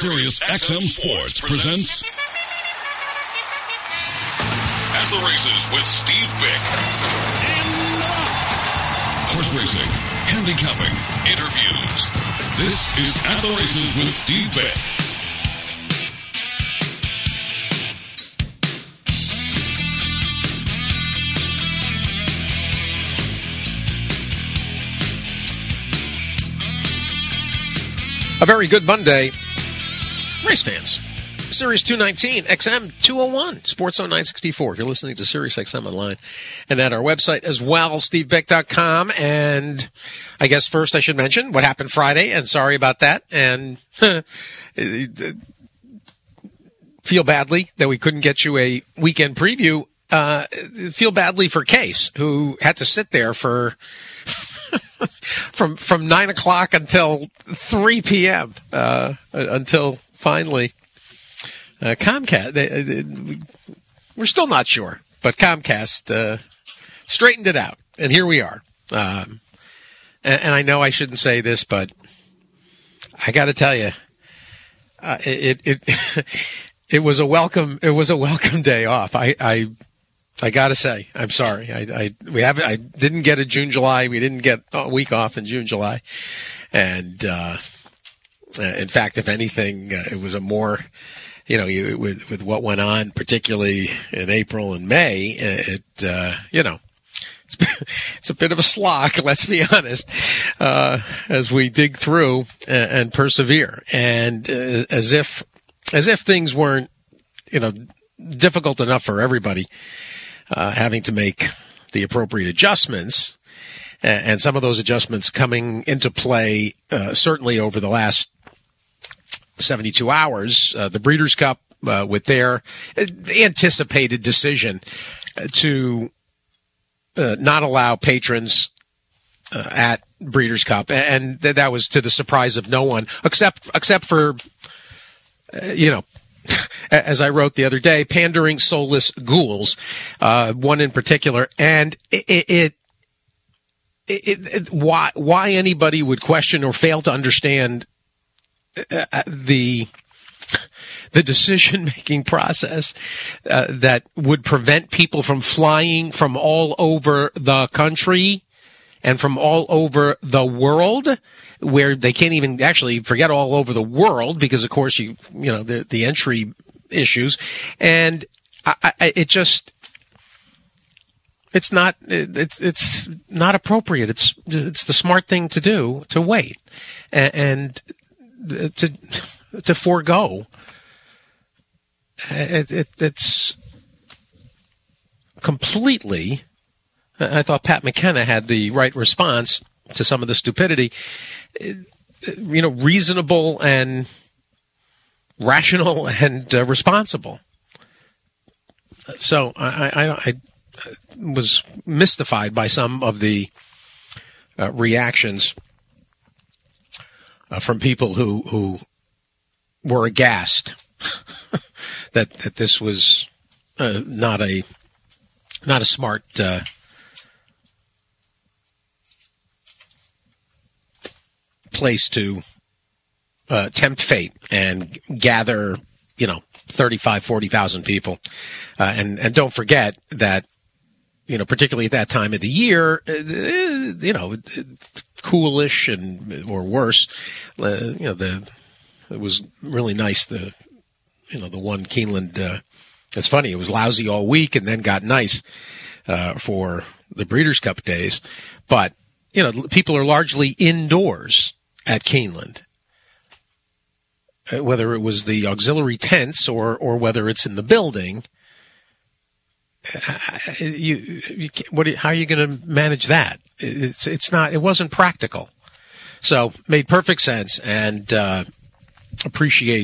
Sirius XM Sports presents At the Races with Steve Bick. Horse racing, handicapping, interviews. This is At the Races with Steve Bick. A very good Monday, race fans. Sirius 219, XM 201, Sports Zone 964. If you're listening to Sirius XM online and at our website as well, stevebeck.com. And I guess first I should mention what happened Friday, and sorry about that. And feel badly that we couldn't get you a weekend preview. Feel badly for Case, who had to sit there for from 9 o'clock until 3 p.m. Until finally Comcast. We're still not sure, but Comcast straightened it out, and here we are. And I know I shouldn't say this, but I got to tell you, it was a welcome day off. I gotta say, I'm sorry. I didn't get a June, July. We didn't get a week off in June, July. And, in fact, if anything, it was a more, with what went on, particularly in April and May, it's a bit of a slog, let's be honest, as we dig through and persevere. And, as if things weren't, difficult enough for everybody, having to make the appropriate adjustments, and some of those adjustments coming into play certainly over the last 72 hours. The Breeders' Cup, with their anticipated decision to not allow patrons at Breeders' Cup, and that was to the surprise of no one, except for as I wrote the other day, pandering soulless ghouls, one in particular, and why anybody would question or fail to understand the decision-making process that would prevent people from flying from all over the country and from all over the world, where they can't even actually forget all over the world because, of course, the entry issues. And it's not appropriate. It's the smart thing to do, to wait and to forego. It's completely. I thought Pat McKenna had the right response to some of the stupidity, reasonable and rational and responsible. So I was mystified by some of the reactions from people who were aghast that this was not a smart place to tempt fate and gather, 35, 40,000 people. And don't forget that, particularly at that time of the year, coolish or worse, it was really nice. The one Keeneland, it's funny, it was lousy all week and then got nice, for the Breeders' Cup days. But, people are largely indoors at Keeneland, whether it was the auxiliary tents or whether it's in the building. How are you going to manage that? It wasn't practical. So made perfect sense, and appreciate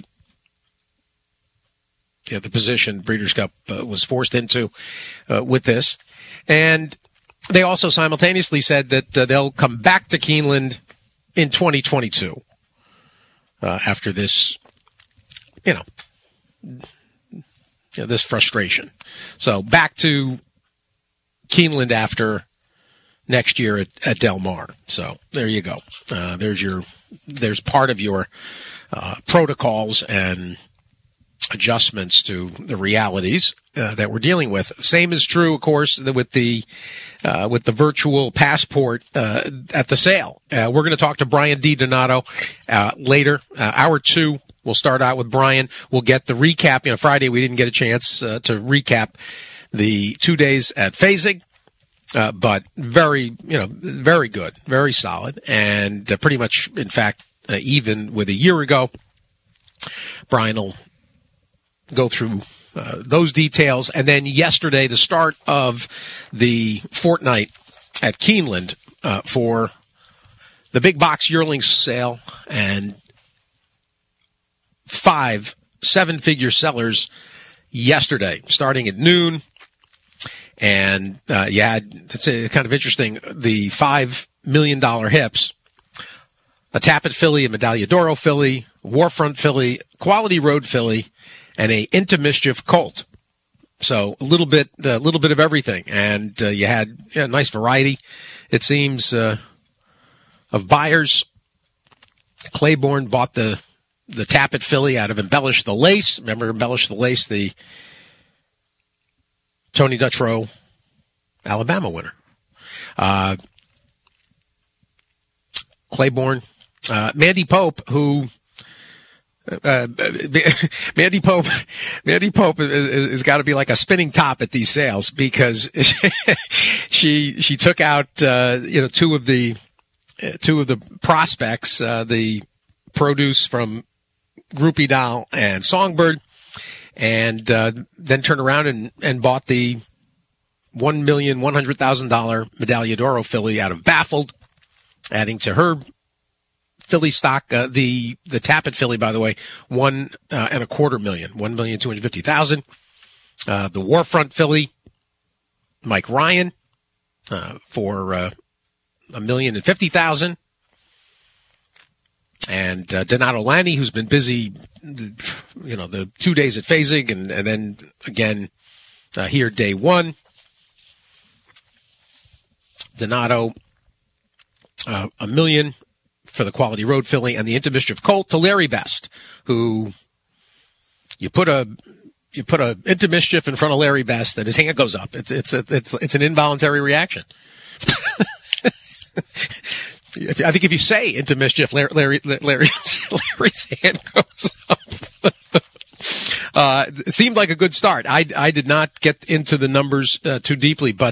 the position Breeders' Cup was forced into with this. And they also simultaneously said that they'll come back to Keeneland in 2022 after this, this frustration. So back to Keeneland after next year at Del Mar. So there you go. There's part of your protocols and adjustments to the realities that we're dealing with. Same is true, of course, with the virtual passport at the sale. We're going to talk to Brian DiDonato later. Hour 2, we'll start out with Brian. We'll get the recap. Friday we didn't get a chance to recap the 2 days at Fasig, but very good, very solid, and pretty much, in fact, even with a year ago. Brian will go through those details. And then yesterday, the start of the fortnight at Keeneland for the big box yearling sale, and 5 7-figure sellers yesterday, starting at noon. And it's kind of interesting. The $5 million hips, a Tappet filly, a Medaglia d'Oro filly, Warfront filly, Quality Road filly, and a Into Mischief colt. So a little bit of everything, and you had a nice variety, it seems, of buyers. Claiborne bought the Tappet filly out of Embellish the Lace. Remember Embellish the Lace, the Tony Dutrow Alabama winner. Claiborne, Mandy Pope, who. Mandy Pope has got to be like a spinning top at these sales, because she took out two of the prospects, the produce from Groupie Doll and Songbird, and then turned around and bought the $1,100,000 Medaglia d'Oro filly out of Baffled, adding to her filly stock. The Tappet filly, by the way, $1.25 million, $1,250,000. The Warfront filly, Mike Ryan, for $1,050,000. And Donato Lani, who's been busy, the 2 days at Fasig, and then again here day 1. Donato, $1 million for the Quality Road filly, and the Into Mischief colt to Larry Best, who you put a Into Mischief in front of Larry Best, and his hand goes up. It's an involuntary reaction. I think if you say Into Mischief, Larry's hand goes up. It seemed like a good start. I did not get into the numbers too deeply, but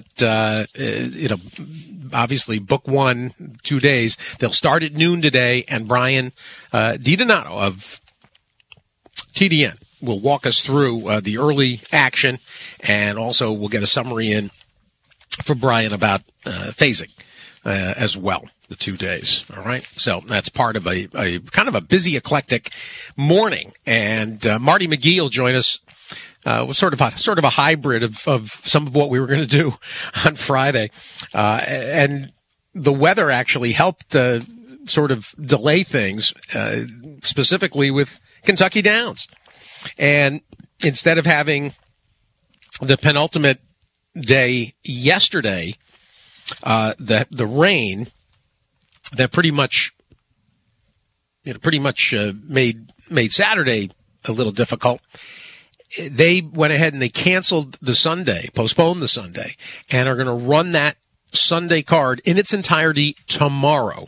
obviously book 1, 2 days. They'll start at noon today, and Brian DiDonato of TDN will walk us through the early action, and also we'll get a summary in for Brian about Fasig as well, the 2 days. All right, so that's part of a kind of a busy, eclectic morning, and Marty McGee will join us. Was sort of a hybrid of some of what we were going to do on Friday, and the weather actually helped sort of delay things, specifically with Kentucky Downs. And instead of having the penultimate day yesterday, the rain that pretty much made Saturday a little difficult, they went ahead and they postponed the Sunday, and are going to run that Sunday card in its entirety tomorrow.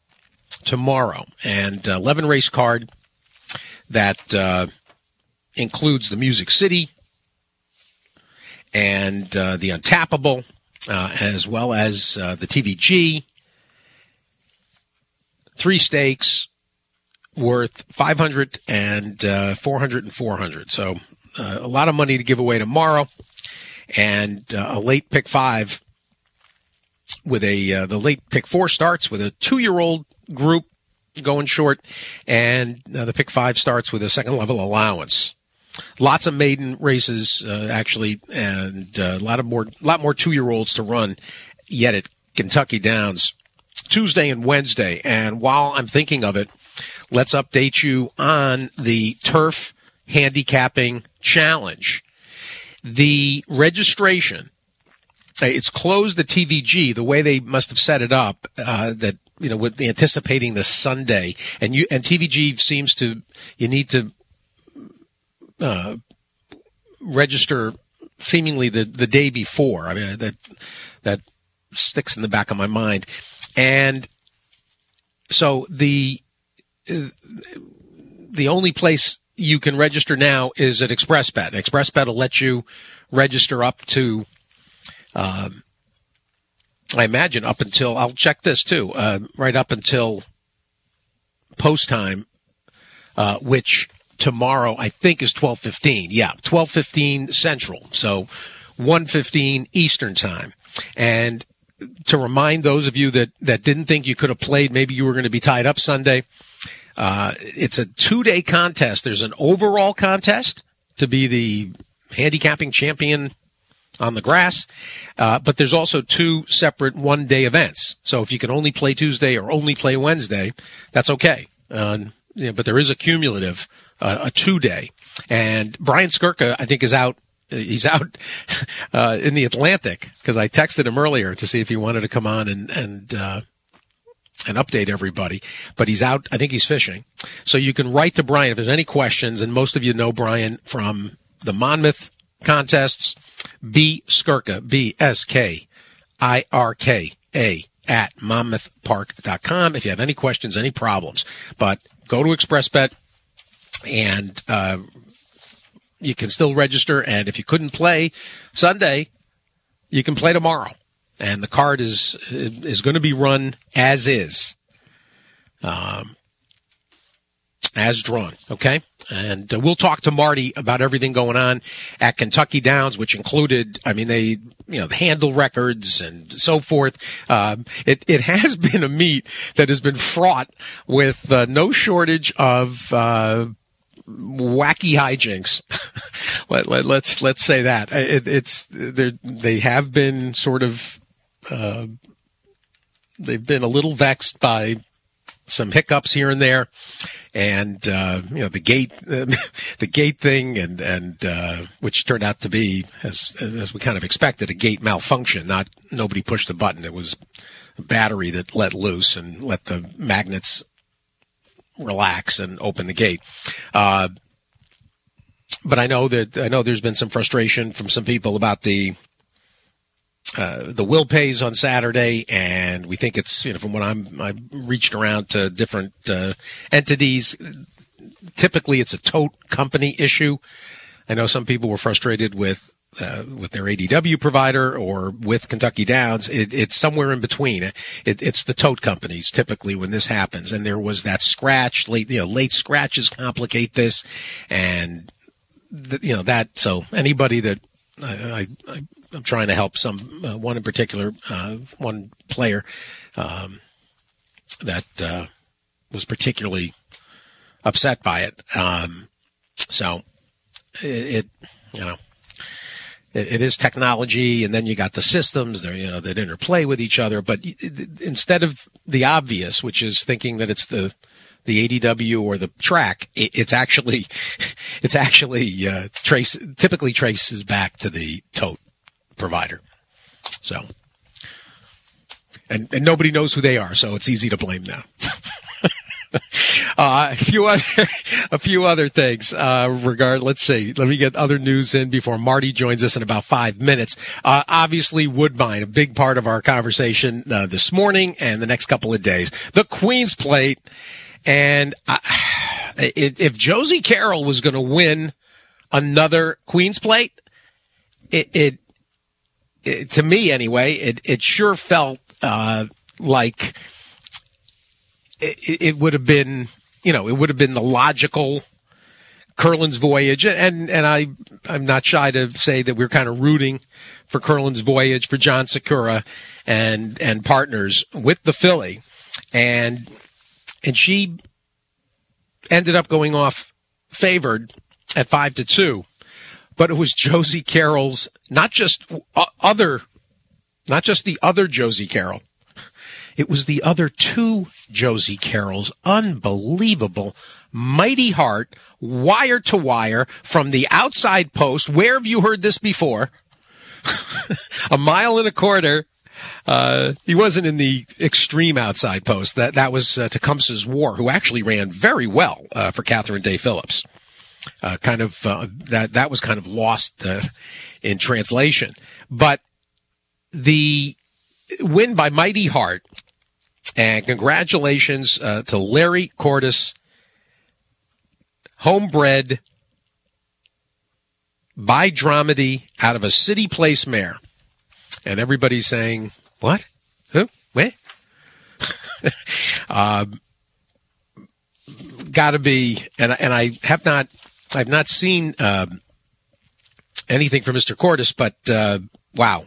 And 11 race card that includes the Music City and the Untappable, as well as the TVG. 3 stakes worth $500 and $400 and $400. So a lot of money to give away tomorrow, and a late pick 5 with the late pick 4 starts with a 2-year-old group going short, and the pick 5 starts with a second level allowance. Lots of maiden races, actually, and a lot more 2-year-olds to run yet at Kentucky Downs Tuesday and Wednesday. And while I'm thinking of it, let's update you on the Turf Handicapping Challenge. The registration it's closed the TVG the way they must have set it up, that, with anticipating the Sunday, and TVG seems to, you need to, register seemingly the day before. I mean, that sticks in the back of my mind. And so the only place you can register now is at ExpressBet. ExpressBet will let you register up to, I imagine up until, I'll check this too, right up until post time, which tomorrow I think is 12:15. Yeah, 12:15 Central. So 1:15 Eastern time. And to remind those of you that didn't think you could have played, maybe you were going to be tied up Sunday, it's a 2-day contest. There's an overall contest to be the handicapping champion on the grass, but there's also 2 separate 1-day events. So if you can only play Tuesday or only play Wednesday, that's okay. But there is a cumulative, a 2-day. And Brian Skirka, I think, is out. He's out in the Atlantic, because I texted him earlier to see if he wanted to come on and update everybody. But he's out. I think he's fishing. So you can write to Brian if there's any questions. And most of you know Brian from the Monmouth contests. B. Skirka, BSKIRKA at monmouthpark.com if you have any questions, any problems. But go to ExpressBet, and you can still register. And if you couldn't play Sunday, you can play tomorrow. And the card is going to be run as is, as drawn. Okay. And we'll talk to Marty about everything going on at Kentucky Downs, which included, the handle records and so forth. It has been a meet that has been fraught with no shortage of wacky hijinks. Let's say that they have been sort of they've been a little vexed by some hiccups here and there, and the gate thing, and which turned out to be, as we kind of expected, a gate malfunction. Nobody pushed the button. It was a battery that let loose and let the magnets relax and open the gate. But I know there's been some frustration from some people about the will pays on Saturday, and we think it's, from what I've reached around to different entities, typically it's a tote company issue. I know some people were frustrated with their ADW provider or with Kentucky Downs. It's somewhere in between. It's the tote companies typically when this happens, and there was that scratch, late scratches complicate this, and so anybody that I'm trying to help one in particular, one player, that, was particularly upset by it. So it is technology, and then you got the systems there, that interplay with each other. But instead of the obvious, which is thinking that it's the ADW or the track, it's actually typically traces back to the tote provider. So, and nobody knows who they are, so it's easy to blame them. A few other things. Let's see. Let me get other news in before Marty joins us in about 5 minutes. Obviously, Woodbine, a big part of our conversation this morning and the next couple of days. The Queen's Plate, and if Josie Carroll was going to win another Queen's Plate, it to me anyway, it sure felt like it would have been, it would have been the logical Curlin's Voyage. And I'm not shy to say that we're kind of rooting for Curlin's Voyage, for John Sakura and partners with the filly. And she ended up going off favored at 5-2. But it was Josie Carroll's, not just the other Josie Carroll. It was the other 2 Josie Carrolls. Unbelievable. Mighty Heart, wire to wire, from the outside post. Where have you heard this before? A mile and a quarter. He wasn't in the extreme outside post. That was Tecumseh's War, who actually ran very well for Catherine Day Phillips. That was kind of lost in translation. But the win by Mighty Heart, and congratulations to Larry Cordes, homebred by Dramedy out of a City Place mare. And everybody's saying, what? Who? Where? Gotta be, and I've not seen anything from Mr. Cordes, but wow.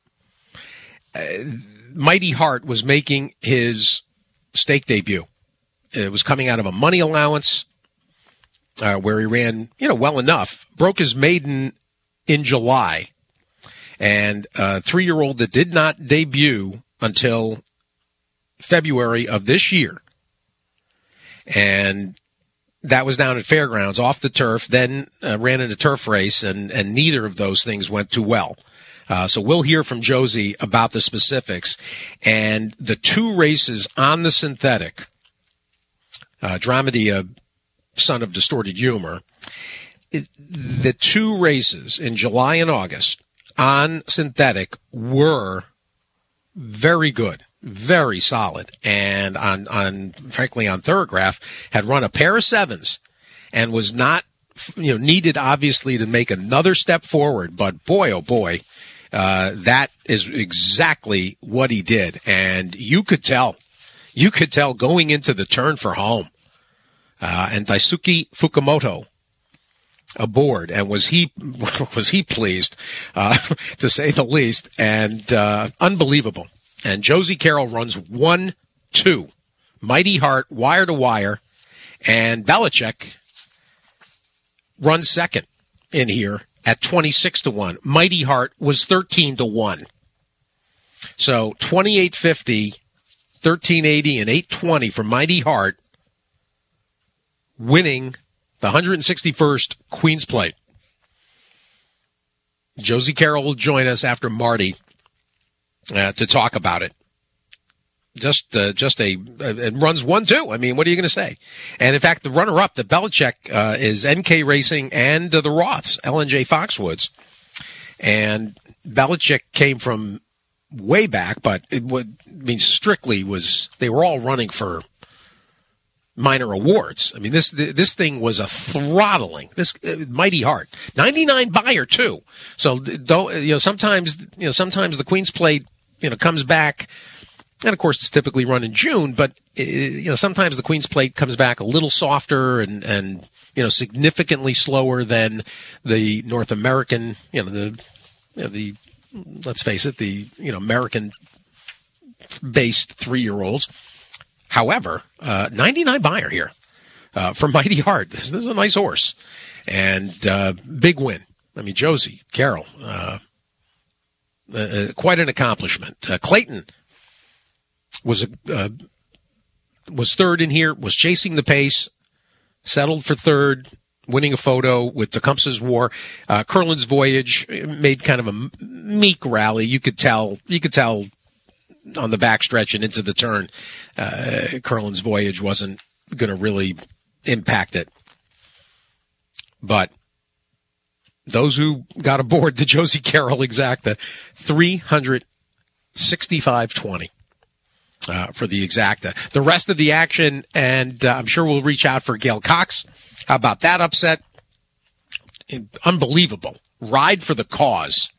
Mighty Heart was making his stake debut. It was coming out of a money allowance where he ran, well enough. Broke his maiden in July. And a 3-year-old that did not debut until February of this year. And that was down at Fairgrounds, off the turf, then ran in a turf race, and neither of those things went too well. So we'll hear from Josie about the specifics. And the 2 races on the synthetic, Dramedy, son of Distorted Humor, the 2 races in July and August on synthetic were very good, very solid. And frankly, on Thorograph, had run a pair of 7s and was not, needed obviously to make another step forward. But boy, oh boy, that is exactly what he did. And you could tell going into the turn for home. And Daisuke Fukumoto aboard, and was he pleased, to say the least, and unbelievable. And Josie Carroll runs 1-2, Mighty Heart wire to wire, and Belichick runs second in here at 26-1. Mighty Heart was 13-1. So 2850, 1380, and 820 for Mighty Heart, winning the 161st Queen's Plate. Josie Carroll will join us after Marty to talk about it. It runs 1-2. I mean, what are you going to say? And in fact, the runner-up, the Belichick, is NK Racing and the Roths, L&J Foxwoods. And Belichick came from way back, but strictly they were all running for minor awards. I mean, this thing was a throttling. This Mighty Heart, 99 buyer too. So sometimes the Queen's Plate comes back, and of course it's typically run in June. But sometimes the Queen's Plate comes back a little softer and significantly slower than the North American. The let's face it, the American based 3-year-olds. However, 99 buyer here for Mighty Heart. This is a nice horse, and big win. I mean, Josie Carroll, quite an accomplishment. Clayton was third in here, was chasing the pace, settled for third, winning a photo with Tecumseh's War. Curlin's Voyage made kind of a meek rally. You could tell on the backstretch and into the turn, Curlin's Voyage wasn't going to really impact it. But those who got aboard the Josie Carroll Exacta, 365.20 for the Exacta. The rest of the action, and I'm sure we'll reach out for Gail Cox. How about that upset? Unbelievable. Ride for the Cause.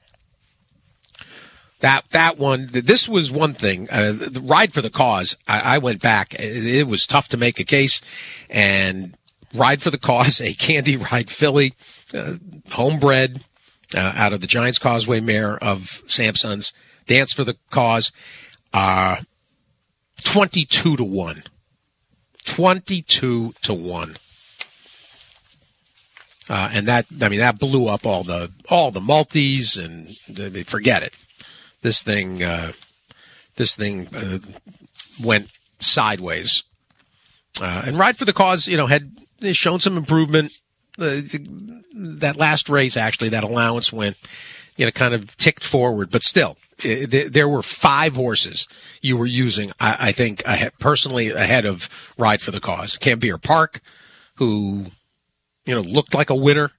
That one, this was one thing. The Ride for the Cause, I went back. It was tough to make a case. And Ride for the Cause, a Candy Ride filly, homebred, out of the Giants Causeway mare of Samson's, Dance for the Cause, 22-1. 22-1. And that blew up all the multis, and forget it. This thing went sideways. And Ride for the Cause, had shown some improvement. That last race, actually, that allowance win, kind of ticked forward, but still, there were 5 horses you were using, I think, personally ahead of Ride for the Cause. Cambier Park, who, looked like a winner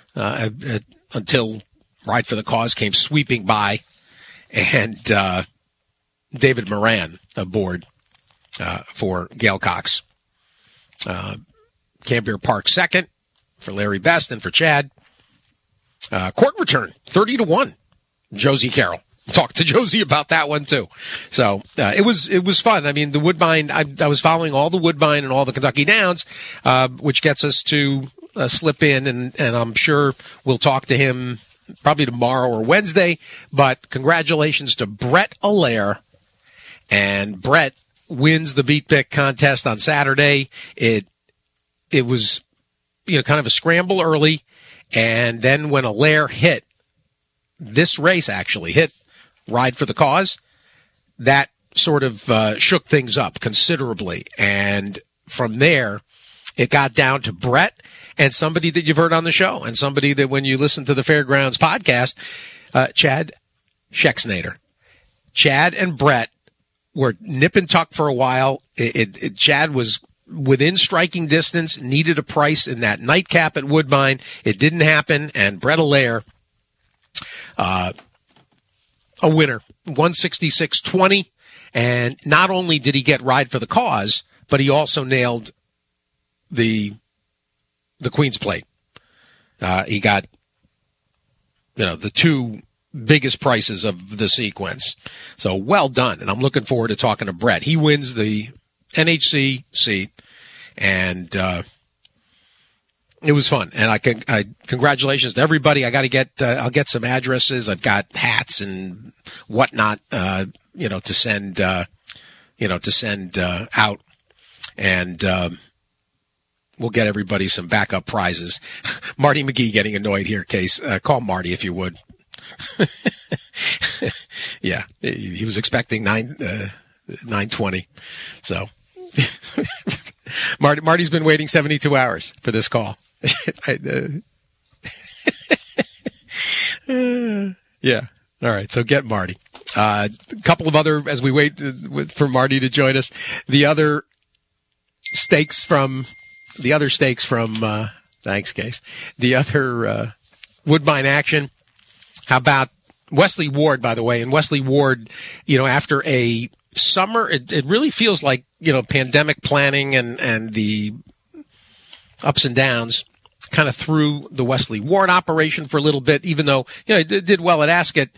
until Ride for the Cause came sweeping by, and David Moran aboard for Gail Cox. Cambier Park second for Larry Best and for Chad. Court Return, 30-1. Josie Carroll. Talked to Josie about that one too. So it was fun. I mean, the Woodbine. I was following all the Woodbine and all the Kentucky Downs, which gets us to slip in, and I'm sure we'll talk to him probably tomorrow or Wednesday. But congratulations to Brett Allaire, and Brett wins the Beat Pick contest on Saturday. It was kind of a scramble early, and then when Allaire hit this race, actually hit Ride for the Cause, that sort of shook things up considerably. And from there, it got down to Brett and somebody that you've heard on the show, and somebody that when you listen to the Fairgrounds podcast, Chad Schexnayder. Chad and Brett were nip and tuck for a while. Chad was within striking distance, needed a price in that nightcap at Woodbine. It didn't happen, and Brett Allaire, a winner, 166.20, and not only did he get Ride for the Cause, but he also nailed the Queen's Plate. He got, the 2 biggest prices of the sequence. So well done, and I'm looking forward to talking to Brett. He wins the NHC seat, and it was fun. And I congratulations to everybody. I got to get I'll get some addresses. I've got hats and whatnot, to send out, and we'll get everybody some backup prizes. Marty McGee getting annoyed here, Case. Call Marty if you would. Yeah, he was expecting 9:20. So Marty's been waiting 72 hours for this call. Yeah. All right. So get Marty. A couple of other, as we wait for Marty to join us, the other stakes from, thanks, Case. The other, Woodbine action. How about Wesley Ward, by the way? And Wesley Ward, after a summer, it really feels like, pandemic planning and the ups and downs kind of threw the Wesley Ward operation for a little bit, even though, it did well at Ascot.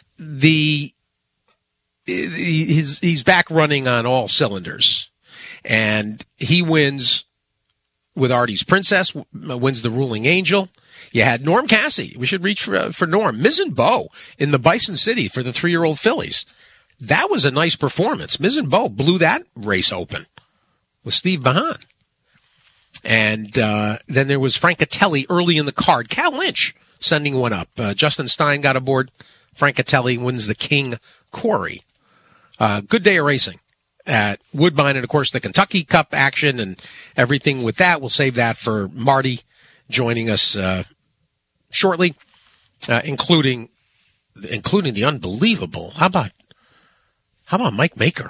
He's back running on all cylinders, and he wins with Artie's Princess, wins the Ruling Angel. You had Norm Cassie. We should reach for Norm. Mizzen Bow in the Bison City for the 3-year-old fillies. That was a nice performance. Mizzen Bow blew that race open with Steve Bahan. And then there was Francatelli early in the card. Cal Lynch sending one up. Justin Stein got aboard. Francatelli wins the King Quarry. Good day of racing at Woodbine, and, of course, the Kentucky Cup action and everything with that. We'll save that for Marty joining us shortly, including the unbelievable. How about Mike Maker?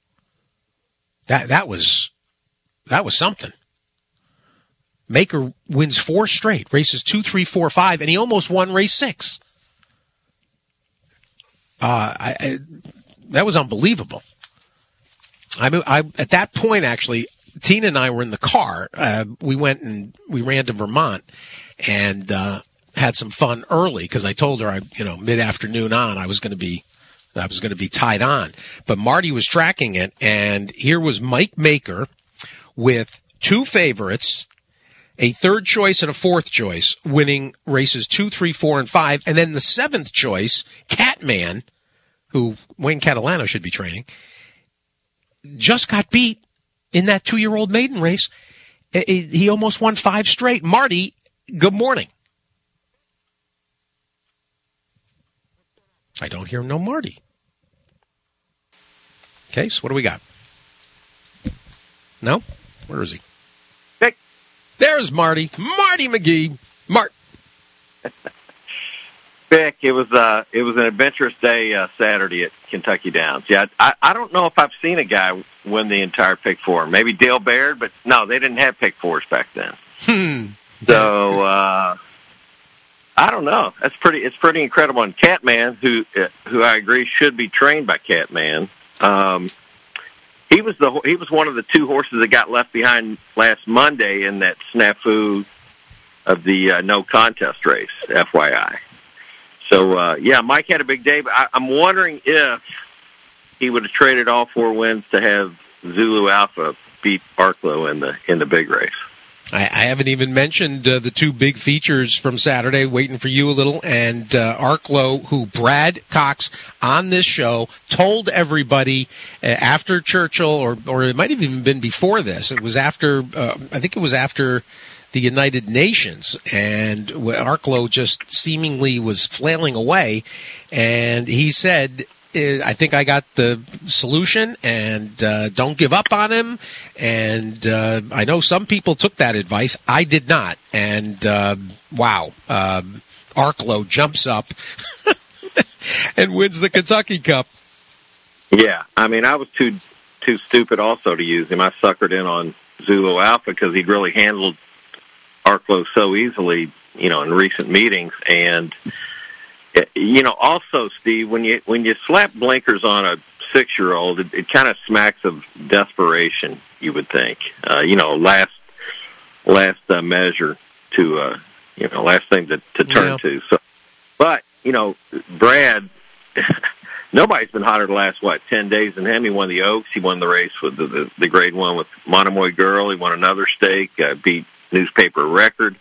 That was something. Maker wins 4 straight, races 2, 3, 4, 5, and he almost won race 6. That was unbelievable. I at that point, actually, Tina and I were in the car. We went and we ran to Vermont and had some fun early because I told her, mid-afternoon on, I was going to be tied on. But Marty was tracking it, and here was Mike Maker with 2 favorites, a 3rd choice and a 4th choice, winning races 2, 3, 4, and 5. And then the 7th choice, Catman, who Wayne Catalano should be training, just got beat in that 2-year-old maiden race. He almost won 5 straight. Marty, good morning. I don't hear no Marty. Case, what do we got? No? Where is he? Hey. There's Marty. Marty McGee. Vic, it was an adventurous day Saturday at Kentucky Downs. Yeah, I don't know if I've seen a guy win the entire pick four. Maybe Dale Baird, but no, they didn't have pick fours back then. So I don't know. It's pretty incredible. And Catman, who I agree should be trained by Catman, he was one of the two horses that got left behind last Monday in that snafu of the no contest race, FYI. So, Mike had a big day, but I'm wondering if he would have traded all 4 wins to have Zulu Alpha beat Arklow in the big race. I haven't even mentioned the 2 big features from Saturday, Waiting for You a little, and Arklow, who Brad Cox on this show told everybody after Churchill, or it might have even been before this. It was after, I think it was after the United Nations, and Arklow just seemingly was flailing away, and he said, I think I got the solution, and don't give up on him. And I know some people took that advice. I did not. And wow, Arklow jumps up and wins the Kentucky Cup. Yeah, I mean, I was too stupid also to use him. I suckered in on Zulu Alpha because he'd really handled Arklow so easily, in recent meetings. And also, Steve, when you slap blinkers on a 6-year-old, it kind of smacks of desperation. You would think, last measure to, last thing to turn to. So, but Brad, nobody's been hotter the last 10 days than him. He won the Oaks. He won the race with the Grade 1 with Monomoy Girl. He won another stake. Beat newspaper record.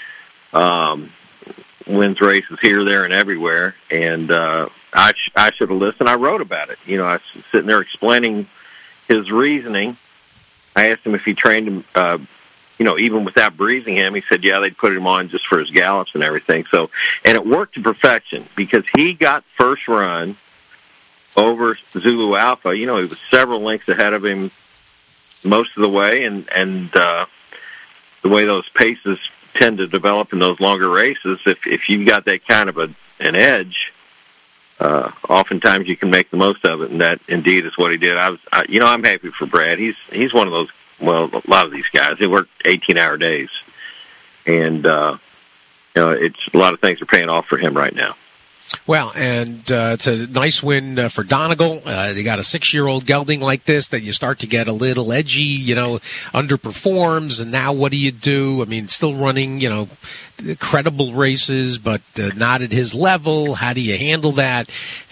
Wins races here, there, and everywhere. And I should have listened. I wrote about it. I was sitting there explaining his reasoning. I asked him if he trained him, even without breezing him. He said, yeah, they'd put him on just for his gallops and everything. So, and it worked to perfection because he got first run over Zulu Alpha. He was several lengths ahead of him most of the way, and the way those paces tend to develop in those longer races, if you've got that kind of an edge, oftentimes you can make the most of it, and that indeed is what he did. I'm happy for Brad. He's one of those. Well, a lot of these guys, they work 18-hour days, and it's a lot of things are paying off for him right now. Well, and it's a nice win for Donegal. They got a 6-year-old gelding like this that you start to get a little edgy, underperforms, and now what do you do? I mean, still running, credible races, but not at his level. How do you handle that?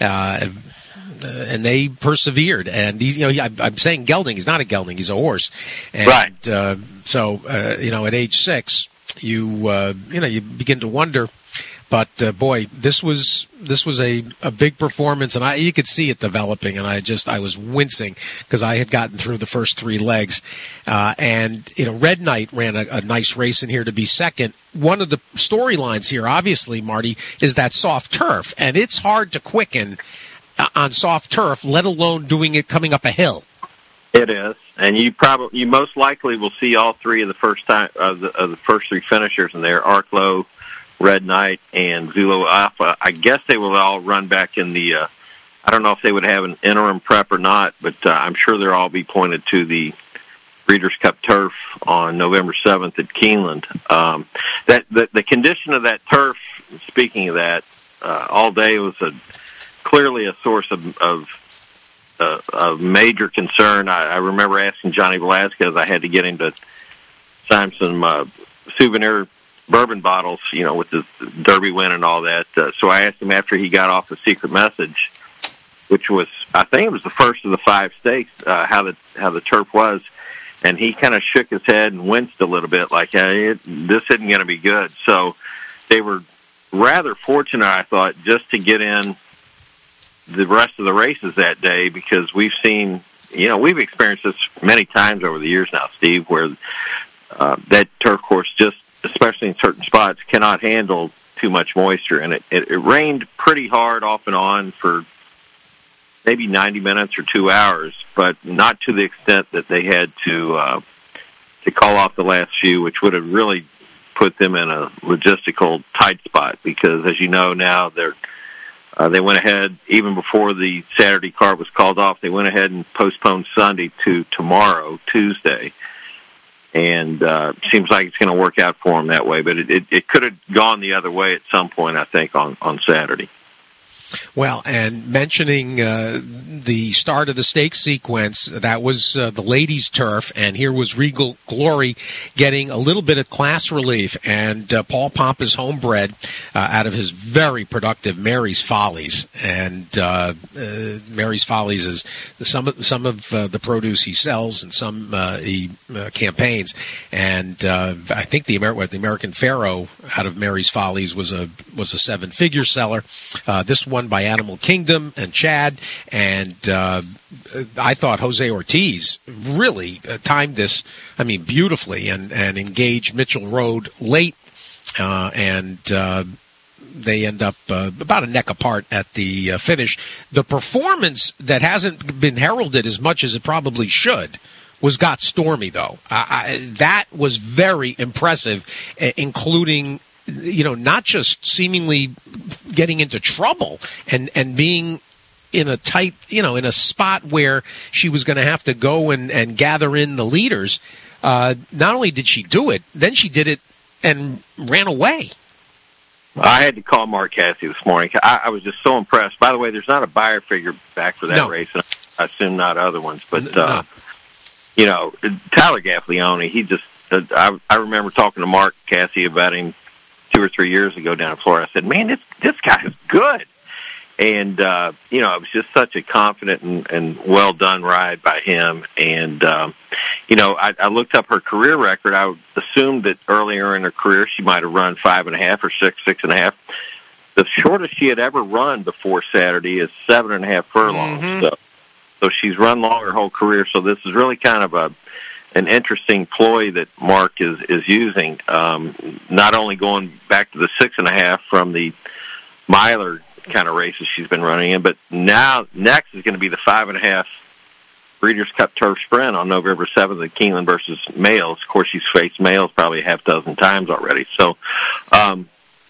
And they persevered. And I'm saying gelding. He's not a gelding. He's a horse. And, right. At age 6, you begin to wonder. But boy, this was a big performance, and you could see it developing, and I was wincing because I had gotten through the first 3 legs, and Red Knight ran a nice race in here to be second. One of the storylines here, obviously, Marty, is that soft turf, and it's hard to quicken on soft turf, let alone doing it coming up a hill. It is, and you most likely will see all 3 of the first first 3 finishers in there: Arklow, Red Knight, and Zulu Alpha. I guess they will all run back in the, I don't know if they would have an interim prep or not, but I'm sure they'll all be pointed to the Breeders' Cup turf on November 7th at Keeneland. The condition of that turf, speaking of that, all day was clearly a source of major concern. I remember asking Johnny Velasquez, I had to get him to sign some souvenir bourbon bottles, with the Derby win and all that. So I asked him after he got off the Secret Message, which was, I think it was the first of the 5 stakes, how the turf was, and he kind of shook his head and winced a little bit, like, hey, this isn't going to be good. So they were rather fortunate, I thought, just to get in the rest of the races that day, because we've seen, we've experienced this many times over the years now, Steve, where that turf course just, especially in certain spots, cannot handle too much moisture. And it rained pretty hard off and on for maybe 90 minutes or 2 hours, but not to the extent that they had to call off the last few, which would have really put them in a logistical tight spot because, as you know, now they went ahead, even before the Saturday card was called off, they went ahead and postponed Sunday to tomorrow, Tuesday. And seems like it's going to work out for them that way. But it could have gone the other way at some point, I think, on Saturday. Well, and mentioning the start of the stake sequence, that was the ladies' turf, and here was Regal Glory getting a little bit of class relief. And Paul Pompa's homebred out of his very productive Mary's Follies, and Mary's Follies is some of the produce he sells and some he campaigns. And I think the American Pharaoh out of Mary's Follies was a 7-figure seller. This one by Animal Kingdom and Chad, and I thought Jose Ortiz really timed this, beautifully, and engaged Mitchell Road late, and they end up about a neck apart at the finish. The performance that hasn't been heralded as much as it probably should was Got Stormy, though. That was very impressive, including not just seemingly getting into trouble and being in a tight, in a spot where she was going to have to go and gather in the leaders. Not only did she do it, then she did it and ran away. I had to call Mark Cassey this morning. I was just so impressed. By the way, there's not a buyer figure back for that race, and I assume not other ones. But, Tyler Gaffalione, he just, I remember talking to Mark Cassey about him 2 or 3 years ago down in Florida. I said, man, this guy is good. And, it was just such a confident and well-done ride by him. And, I looked up her career record. I assumed that earlier in her career she might have run 5.5 or 6.5. The shortest she had ever run before Saturday is 7.5 furlongs. Mm-hmm. So she's run long her whole career. So this is really kind of an interesting ploy that Mark is using, not only going back to the 6.5 from the miler kind of races she's been running in, but now next is going to be the 5.5 Breeders' Cup Turf Sprint on November 7th at Keeneland versus Males. Of course, she's faced Males probably a half dozen times already. So, I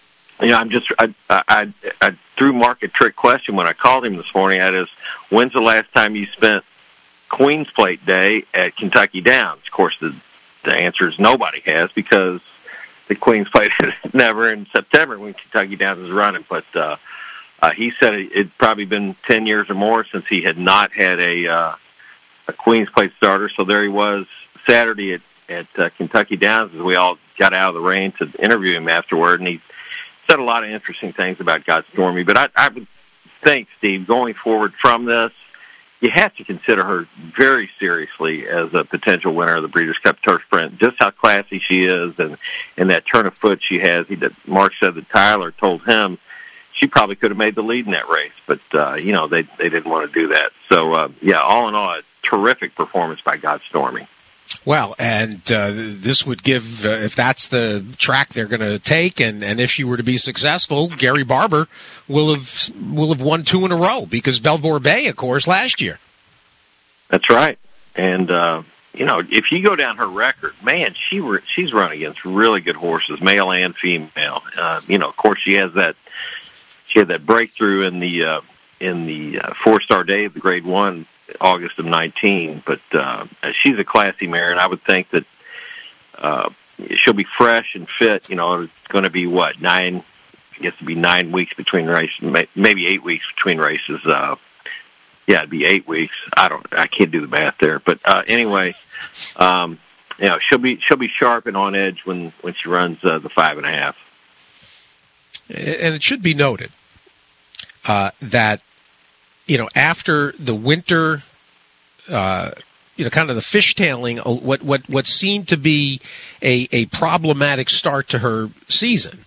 threw Mark a trick question when I called him this morning. That is, when's the last time you spent Queen's Plate Day at Kentucky Downs? Of course, the answer is nobody has, because the Queen's Plate is never in September when Kentucky Downs is running. But he said it'd probably been 10 years or more since he had not had a Queen's Plate starter. So there he was Saturday at Kentucky Downs as we all got out of the rain to interview him afterward, and he said a lot of interesting things about Got Stormy. But I would think, Steve, going forward from this, you have to consider her very seriously as a potential winner of the Breeders' Cup Turf Sprint. Just how classy she is, and that turn of foot she has. Mark said that Tyler told him she probably could have made the lead in that race, but they didn't want to do that. So all in all, a terrific performance by Got Stormy. Well, and this would give, if that's the track they're going to take, and if she were to be successful, Gary Barber will have won 2 in a row, because Belvoir Bay, of course, last year. That's right. And, if you go down her record, man, she's run against really good horses, male and female. Of course, she had that breakthrough in the 4-star day of the Grade 1, August of 19, but she's a classy mare, and I would think that she'll be fresh and fit. It's going to be 9 weeks between races, maybe 8 weeks between races. It'd be 8 weeks. I can't do the math there, but anyway, she'll be sharp and on edge when she runs the 5.5. And it should be noted that after the winter, kind of the fishtailing, what seemed to be a problematic start to her season.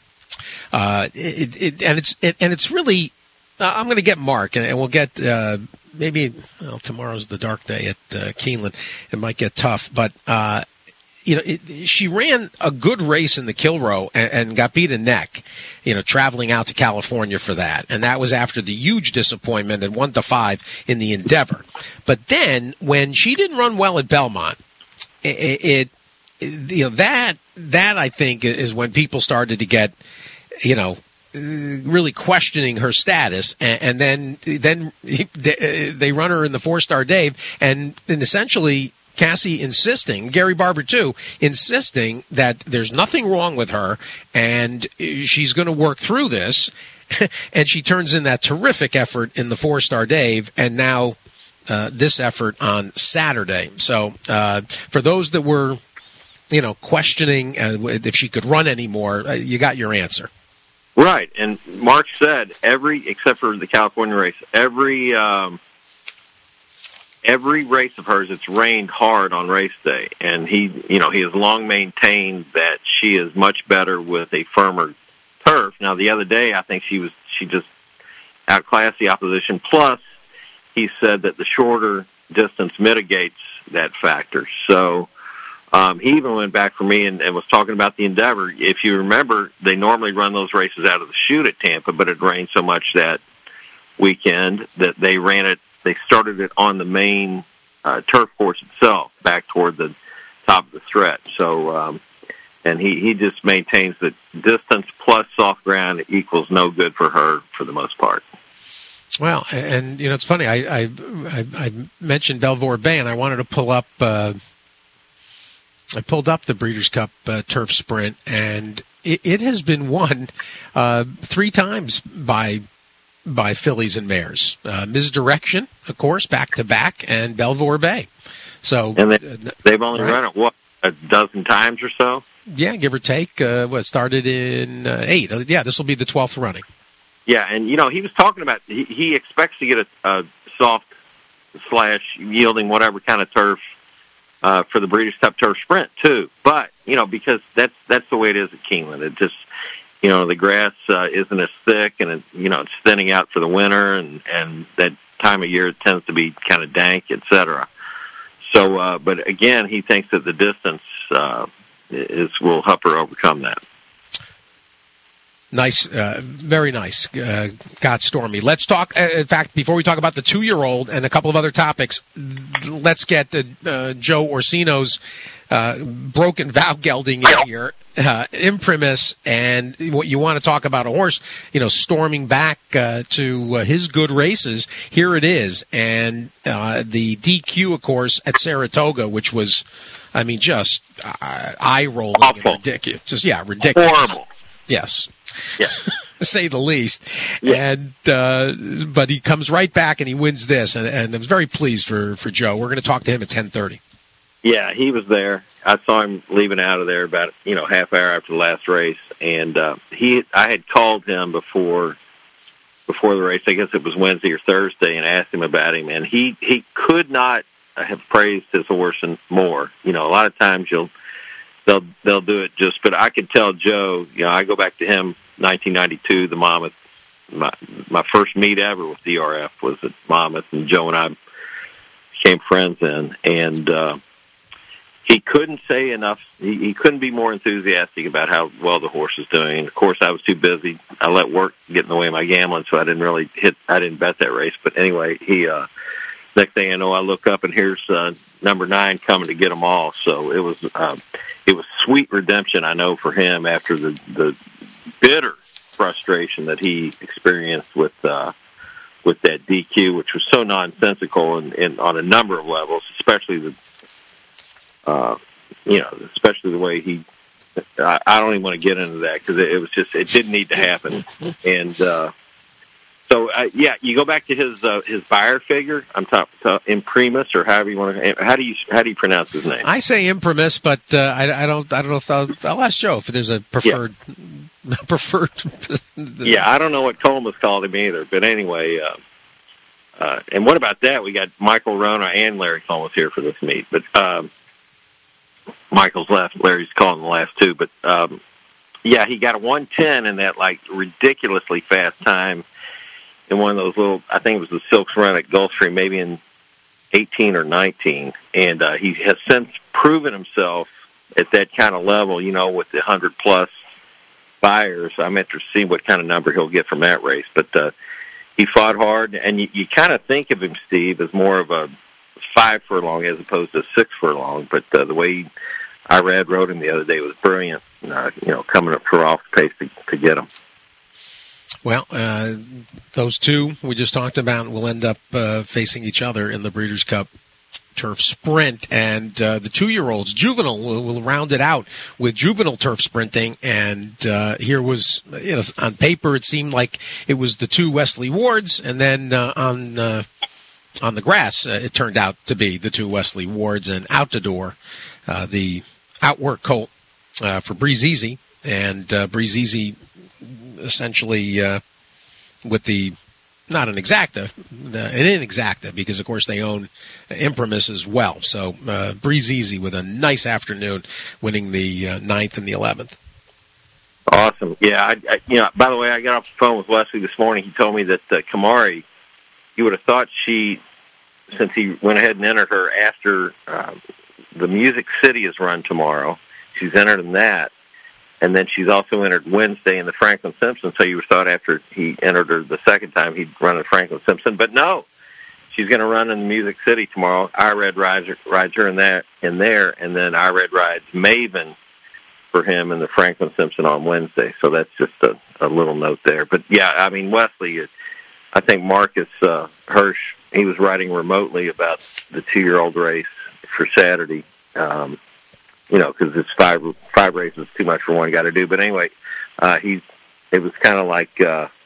It's really, I'm going to get Mark, and we'll get maybe tomorrow's the dark day at Keeneland. It might get tough, but she ran a good race in the Kilroe and got beat a neck, traveling out to California for that. And that was after the huge disappointment at 1-5 in the Endeavor. But then when she didn't run well at Belmont, it that I think is when people started to get, really questioning her status, and then they run her in the 4-Star Dave, and essentially Cassie insisting, Gary Barber too, insisting that there's nothing wrong with her and she's going to work through this, and she turns in that terrific effort in the 4-Star Dave, and now this effort on Saturday. So for those that were, questioning if she could run anymore, you got your answer. Right, and Mark said except for the California race, every race of hers, it's rained hard on race day, and he has long maintained that she is much better with a firmer turf. Now, the other day, I think she just outclassed the opposition. Plus, he said that the shorter distance mitigates that factor. So. He even went back for me and was talking about the Endeavor. If you remember, they normally run those races out of the chute at Tampa, but it rained so much that weekend that they started it on the main turf course itself, back toward the top of the stretch. So, and he just maintains that distance plus soft ground equals no good for her for the most part. Well, and it's funny. I mentioned Belvoir Bay, and I wanted to pull up. I pulled up the Breeders' Cup Turf Sprint, and it has been won 3 times by fillies and mares. Misdirection, of course, back-to-back, and Belvoir Bay. So, and they've only run it, a dozen times or so? Yeah, give or take. Started in 8. Yeah, this will be the 12th running. Yeah, and, he was talking about he expects to get a soft / yielding whatever kind of turf for the Breeders' Cup Turf Sprint too, but because that's the way it is at Keeneland. It just the grass isn't as thick, and it's thinning out for the winter, and that time of year it tends to be kind of dank, etc. So, but again, he thinks that the distance will help her overcome that. Nice, very nice. Got Stormy. Let's talk, in fact, before we talk about the 2-year-old and a couple of other topics, let's get Joe Orsino's broken vow gelding in here, Imprimis, and what you want to talk about a horse, storming back to his good races. Here it is, and the DQ, of course, at Saratoga, which was, just eye-rolling and ridiculous. Just, ridiculous. Horrible. Yes. Yeah. Say the least. Yeah. And but he comes right back and he wins this, and I was very pleased for Joe. We're going to talk to him at 10:30. Yeah, he was there. I saw him leaving out of there about half hour after the last race, and I had called him before the race. I guess it was Wednesday or Thursday, and asked him about him, and he could not have praised his horse more. A lot of times they'll do it just, but I could tell Joe, I go back to him, 1992, the Monmouth, my first meet ever with DRF was at Monmouth, and Joe and I became friends then, and he couldn't say enough, he couldn't be more enthusiastic about how well the horse is doing. And of course, I was too busy. I let work get in the way of my gambling, so I didn't bet that race, but anyway, next thing I know, I look up and here's number 9 coming to get them all. So it was sweet redemption, I know, for him after the bitter frustration that he experienced with that DQ, which was so nonsensical and on a number of levels, especially especially the way he. I don't even want to get into that because it didn't need to happen, and. So you go back to his buyer figure. I'm talking Imprimis, or however you want to. How do you pronounce his name? I say Imprimis, but I don't know if I'll ask Joe if there's a preferred. Yeah. Preferred. Yeah, I don't know what Coleman's called him either. But anyway, and what about that? We got Michael Rona and Larry Coleman's here for this meet, but Michael's left. Larry's calling the last 2, but he got a 1:10 in that ridiculously fast time. In one of those little, I think it was the Silks run at Gulfstream, maybe in 18 or 19. And he has since proven himself at that kind of level, with the 100-plus buyers. I'm interested to see what kind of number he'll get from that race. But he fought hard, and you kind of think of him, Steve, as more of a 5 furlong as opposed to 6 furlong. But the way Irad rode him the other day. It was brilliant, coming up for off pace to get him. Well, those two we just talked about will end up facing each other in the Breeders' Cup Turf Sprint, and the 2-year-olds, Juvenile, will round it out with Juvenile turf sprinting. And here was, on paper, it seemed like it was the 2 Wesley Wards, and then on the grass, it turned out to be the 2 Wesley Wards, and out the door, the outwork colt for Breeze Easy, and Breeze Easy essentially with the, not an exacta, an inexacta, because of course they own Imprimis as well. So Breeze Easy with a nice afternoon, winning the 9th and the 11th. Awesome. Yeah, by the way, I got off the phone with Wesley this morning. He told me that Kamari, you would have thought since he went ahead and entered her after the Music City is run tomorrow, she's entered in that. And then she's also entered Wednesday in the Franklin Simpson. So you would have thought after he entered her the second time, he'd run in Franklin Simpson. But no, she's going to run in the Music City tomorrow. Irad rides her in there, and then Irad rides Maven for him in the Franklin Simpson on Wednesday. So that's just a little note there. But yeah, I mean, Wesley, I think Marcus Hirsch, he was writing remotely about the 2-year-old race for Saturday. Because it's five races too much for one guy to do. But anyway, it was kind of like,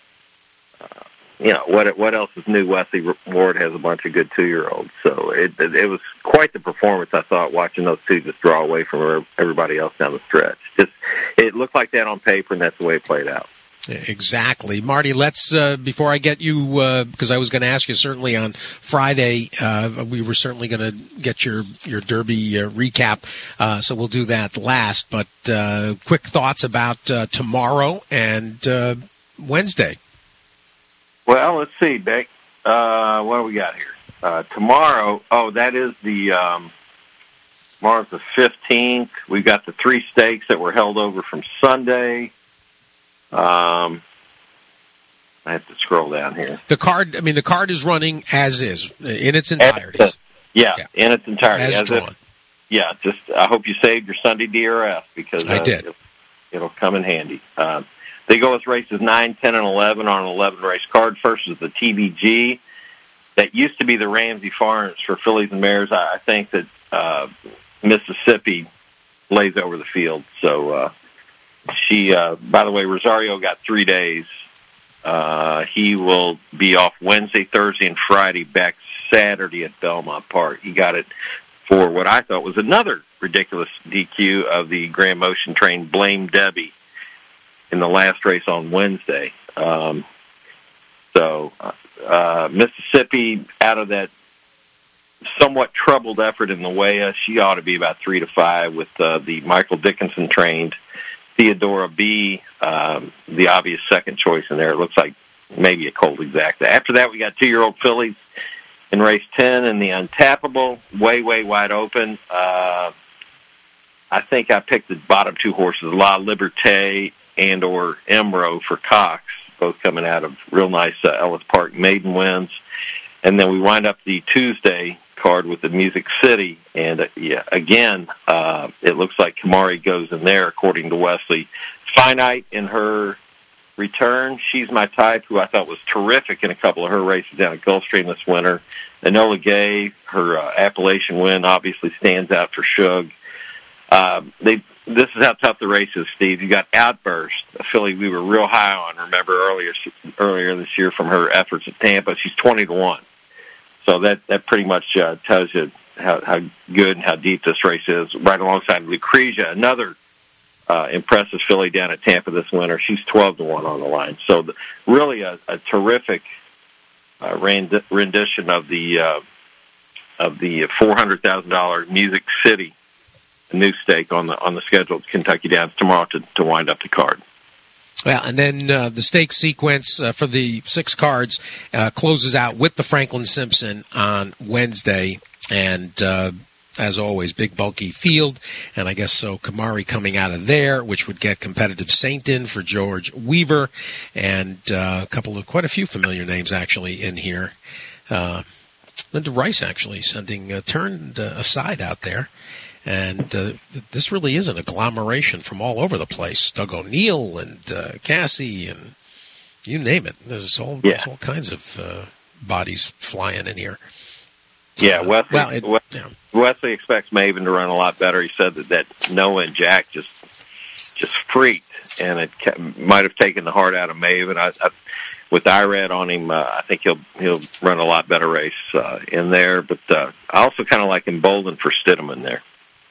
what else is new? Wesley Ward has a bunch of good 2-year-olds. So it was quite the performance, I thought, watching those two just draw away from everybody else down the stretch. It looked like that on paper, and that's the way it played out. Exactly. Marty, let's, before I get you, because I was going to ask you certainly on Friday, we were certainly going to get your Derby recap, so we'll do that last. But quick thoughts about tomorrow and Wednesday. Well, let's see, Beck. What do we got here? Tomorrow, that is tomorrow's the 15th. We've got the 3 stakes that were held over from Sunday. I have to scroll down here. The card is running as is, in its entirety. Yeah, in its entirety. As drawn. I hope you saved your Sunday DRS, because I did. It'll come in handy. They go with races 9, 10, and 11 on an 11-race card. First is the TBG. That used to be the Ramsey Farms for fillies and mares. I think that Mississippi lays over the field, so... by the way, Rosario got 3 days. He will be off Wednesday, Thursday, and Friday, back Saturday at Belmont Park. He got it for what I thought was another ridiculous DQ of the Grand Motion train, Blame Debbie, in the last race on Wednesday. Mississippi, out of that somewhat troubled effort in the way, she ought to be about 3 to 5 with the Michael Dickinson trained Theodora B, the obvious second choice in there. It looks like maybe a colt exacta. After that, we got 2-year-old fillies in race 10 and the Untappable, way wide open. I think I picked the bottom 2 horses, La Liberté and or Emro for Cox, both coming out of real nice Ellis Park maiden wins. And then we wind up the Tuesday card with the Music City, and again, it looks like Kamari goes in there, according to Wesley. Finite in her return. She's my type, who I thought was terrific in a couple of her races down at Gulfstream this winter. Enola Gay, her Appalachian win, obviously stands out for Shug. This is how tough the race is, Steve. You got Outburst, a filly we were real high on, remember, earlier this year from her efforts at Tampa. She's 20 to 1. So that pretty much tells you how good and how deep this race is. Right alongside Lucretia, another impressive filly down at Tampa this winter. She's 12 to 1 on the line. So really a terrific rendition of the $400,000 Music City new stake on the scheduled Kentucky Downs tomorrow to wind up the card. Well, and then the stake sequence for the 6 cards closes out with the Franklin Simpson on Wednesday. And as always, big, bulky field. And I guess so Kamari coming out of there, which would get Competitive Saint in for George Weaver. And quite a few familiar names actually in here. Linda Rice actually turned aside out there. And this really is an agglomeration from all over the place. Doug O'Neill and Cassie and you name it. There's all kinds of bodies flying in here. Yeah, Wesley expects Maven to run a lot better. He said that Noah and Jack just freaked, and it might have taken the heart out of Maven. With IRAD on him, I think he'll run a lot better race in there. But I also kind of like emboldened for Stidham there.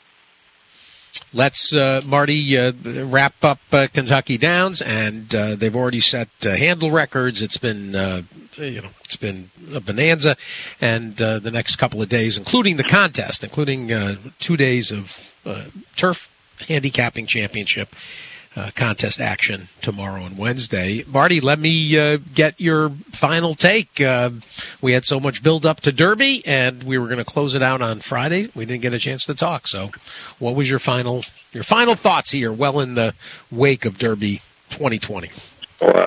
Let's, Marty, wrap up Kentucky Downs, and they've already set handle records. It's been, it's been a bonanza, and the next couple of days, including the contest, including 2 days of turf handicapping championship contest action tomorrow and Wednesday. Marty, let me get your final take. We had so much build up to Derby, and we were going to close it out on Friday. We didn't get a chance to talk. So, what was your final thoughts here? Well, in the wake of Derby 2020. Well,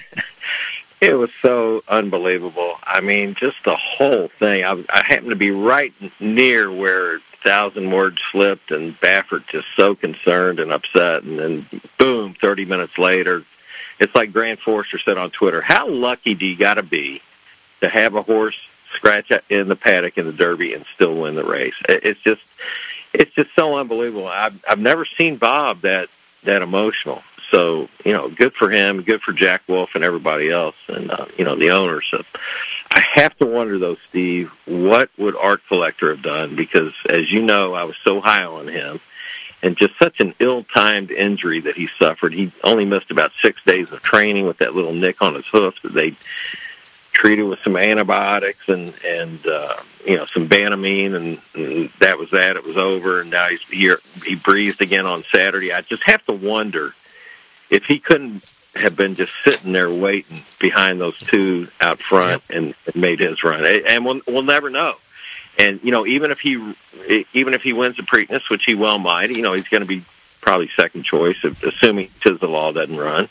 it was so unbelievable. I mean, just the whole thing. I happened to be right near where 1,000 words slipped, and Baffert just so concerned and upset, and then boom, 30 minutes later, it's like Grant Forster said on Twitter, how lucky do you got to be to have a horse scratch in the paddock in the Derby and still win the race? It's just so unbelievable. I've never seen Bob that emotional. So, good for him, good for Jack Wolf and everybody else, and, the owners. So I have to wonder, though, Steve, what would Art Collector have done? Because, as you know, I was so high on him, and just such an ill-timed injury that he suffered. He only missed about 6 days of training with that little nick on his hoof that they treated with some antibiotics and some Banamine, and that was that. It was over, and now he's here. He breathed again on Saturday. I just have to wonder if he couldn't have been just sitting there waiting behind those two out front and made his run. And we'll never know. And, even if he wins the Preakness, which he well might, he's going to be probably second choice, assuming Tizzalaw doesn't run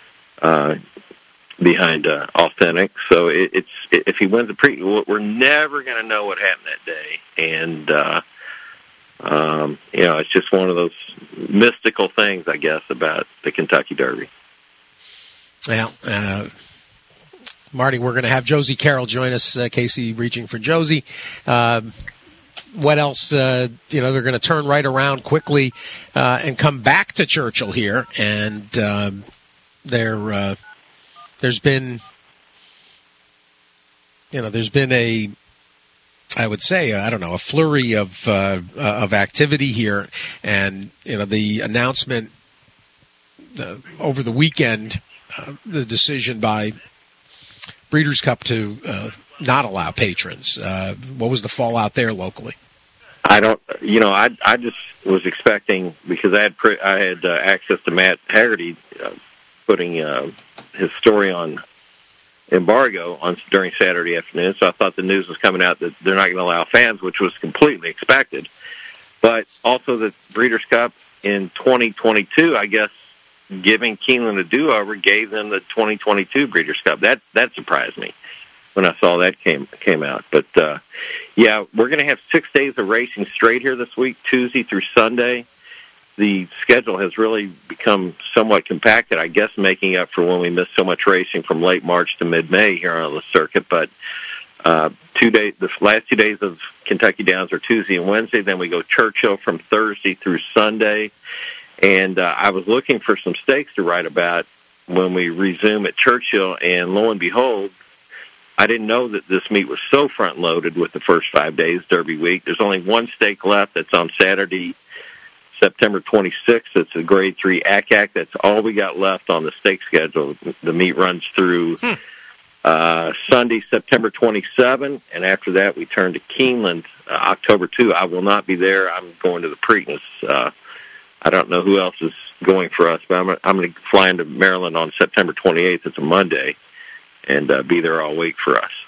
behind Authentic. So if he wins the Preakness, we're never going to know what happened that day. And, it's just one of those mystical things, I guess, about the Kentucky Derby. Well, Marty, we're going to have Josie Carroll join us, Casey reaching for Josie. What else? They're going to turn right around quickly and come back to Churchill here. And there's been a flurry of activity here, and the announcement over the weekend, the decision by Breeders' Cup to not allow patrons. What was the fallout there locally? I just was expecting, because I had access to Matt Haggerty putting his story on embargo during Saturday afternoon, so I thought the news was coming out that they're not going to allow fans, which was completely expected. But also the Breeders' Cup in 2022, I guess, giving Keeneland a do-over gave them the 2022 Breeders' Cup. That surprised me when I saw that came out. But, we're going to have 6 days of racing straight here this week, Tuesday through Sunday. The schedule has really become somewhat compacted, I guess, making up for when we missed so much racing from late March to mid-May here on the circuit. But the last 2 days of Kentucky Downs are Tuesday and Wednesday. Then we go Churchill from Thursday through Sunday. And I was looking for some stakes to write about when we resume at Churchill, and lo and behold, I didn't know that this meet was so front-loaded with the first 5 days, Derby week. There's only one stake left. That's on Saturday, September 26th. It's a Grade 3 ACAC. That's all we got left on the stake schedule. The meet runs through Sunday, September 27, and after that we turn to Keeneland, October 2. I will not be there. I'm going to the Preakness. I don't know who else is going for us, but I'm going to fly into Maryland on September 28th. It's a Monday, and be there all week for us.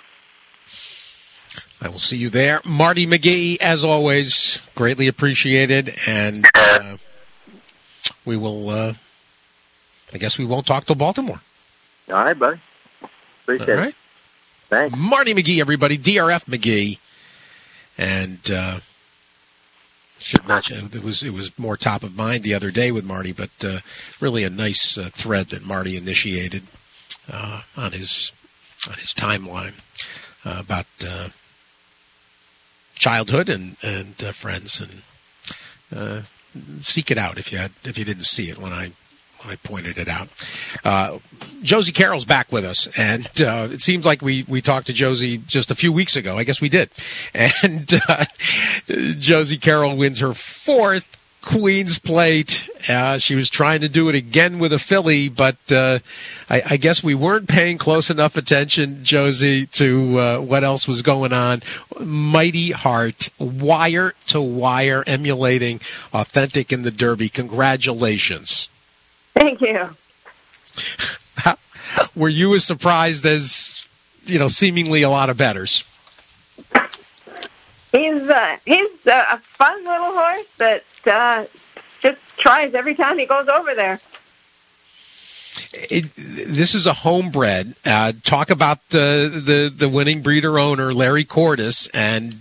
I will see you there. Marty McGee, as always, greatly appreciated, and we will, I guess we won't talk till Baltimore. All right, buddy. Appreciate it. Thanks. Marty McGee, everybody, DRF McGee, and should mention it was more top of mind the other day with Marty, but really a nice thread that Marty initiated on his timeline about childhood and friends, and seek it out if you didn't see it when I pointed it out. Josie Carroll's back with us, and it seems like we talked to Josie just a few weeks ago. I guess we did. And Josie Carroll wins her 4th Queen's Plate. She was trying to do it again with a filly, but I guess we weren't paying close enough attention, Josie, to what else was going on. Mighty Heart, wire to wire, emulating Authentic in the Derby. Congratulations. Thank you. Were you as surprised as, seemingly a lot of bettors? He's a fun little horse that just tries every time he goes over there. This is a homebred. Talk about the winning breeder owner, Larry Cordes, and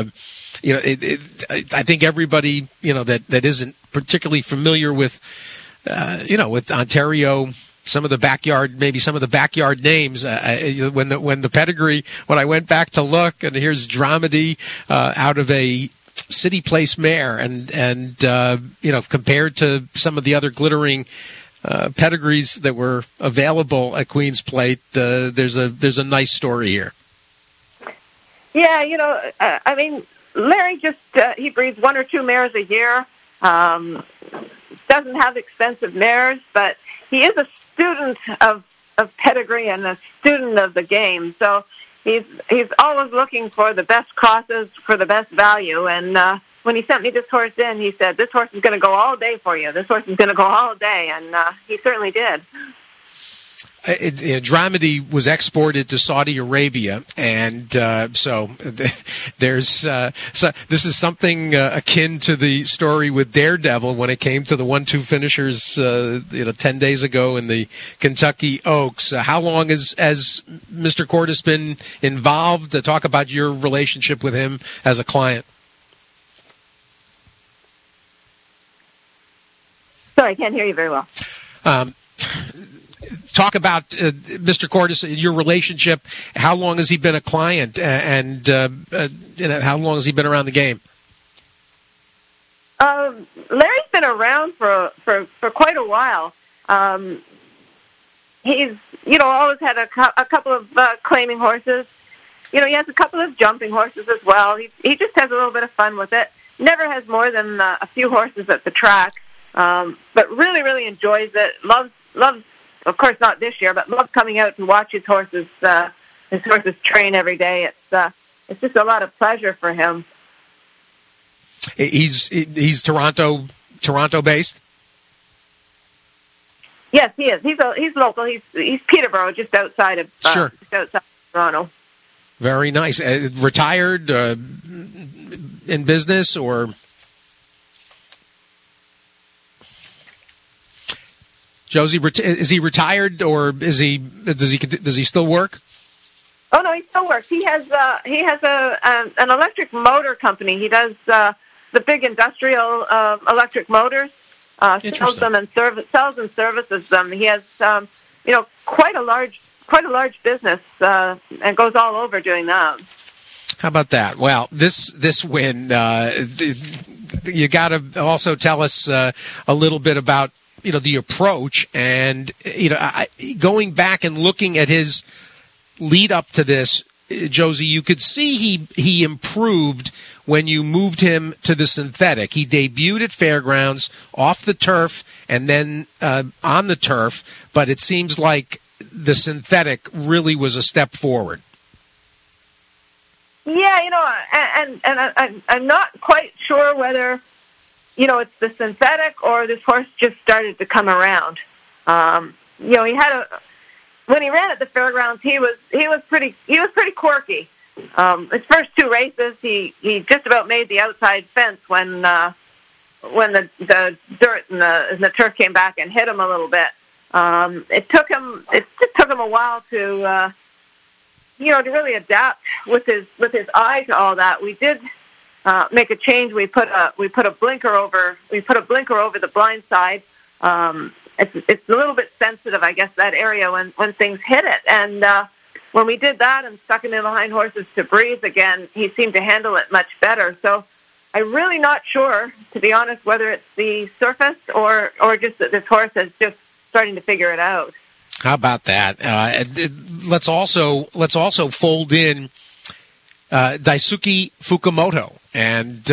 I think everybody that isn't particularly familiar with with Ontario, some of the backyard names. When the pedigree, when I went back to look, and here's Dramedy out of a City Place mare, and compared to some of the other glittering pedigrees that were available at Queen's Plate, there's a nice story here. Yeah, Larry just he breeds 1 or 2 mares a year. Doesn't have expensive mares, but he is a student of pedigree and a student of the game. So he's always looking for the best crosses for the best value. And when he sent me this horse in, he said, "This horse is going to go all day for you. This horse is going to go all day," and he certainly did. Dramedy was exported to Saudi Arabia, and so there's so this is something akin to the story with Daredevil when it came to the 1-2 finishers 10 days ago in the Kentucky Oaks. How long has Mr. Cordes been involved? To talk about your relationship with him as a client. Sorry, I can't hear you very well. Talk about Mr. Cordes, your relationship. How long has he been a client, and how long has he been around the game? Larry's been around for quite a while. He's always had a couple of claiming horses. He has a couple of jumping horses as well. He just has a little bit of fun with it. Never has more than a few horses at the track, but really enjoys it. Loves. Of course, not this year, but loves coming out to watch his horses train every day. It's just a lot of pleasure for him. He's Toronto based. Yes, he is. He's local. He's Peterborough, just outside of Toronto. Very nice. Retired in business or? Josie, is he retired or does he still work? Oh no, he still works. He has an electric motor company. He does the big industrial electric motors. Sells them and services them. He has quite a large business and goes all over doing that. How about that? Well, this win, you got to also tell us a little bit about the approach, and going back and looking at his lead up to this, Josie, you could see he improved when you moved him to the synthetic. He debuted at Fairgrounds off the turf and then on the turf, but it seems like the synthetic really was a step forward. Yeah, and I'm not quite sure whether it's the synthetic or this horse just started to come around. He had when he ran at the Fairgrounds, he was pretty quirky. His first 2 races, he just about made the outside fence when the dirt and the turf came back and hit him a little bit. It just took him a while to really adapt with his eye to all that. We did make a change. We put a blinker over the blind side. It's a little bit sensitive, I guess, that area when things hit it. And when we did that and stuck him in behind horses to breathe again, he seemed to handle it much better. So I'm really not sure, to be honest, whether it's the surface or just that this horse is just starting to figure it out. How about that? Let's also fold in Daisuke Fukumoto, and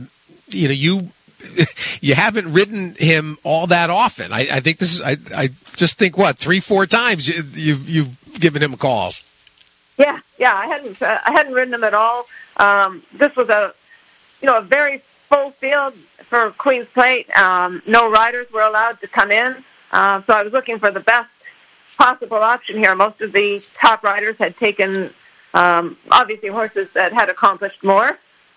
you haven't ridden him all that often. I think this is. I just think 3-4 times you've given him calls. Yeah. I hadn't ridden him at all. This was a very full field for Queen's Plate. No riders were allowed to come in, so I was looking for the best possible option here. Most of the top riders had taken, obviously, horses that had accomplished more.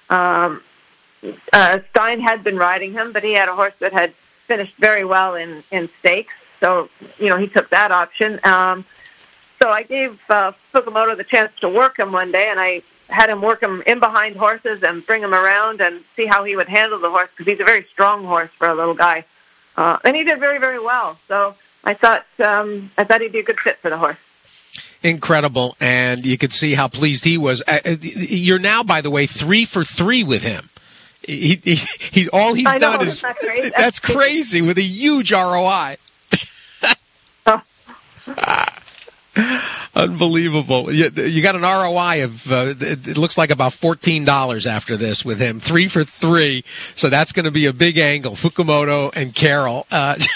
Stein had been riding him, but he had a horse that had finished very well in stakes, so he took that option. So I gave Fukumoto the chance to work him one day, and I had him work him in behind horses and bring him around and see how he would handle the horse, because he's a very strong horse for a little guy. And he did very, very well. So I thought he'd be a good fit for the horse. Incredible, and you could see how pleased he was. You're now, by the way, 3 for 3 with him. He all he's done is that's crazy with a huge ROI. Unbelievable. You got an ROI of, it looks like about $14 after this with him. 3 for 3. So that's going to be a big angle. Fukumoto and Carroll.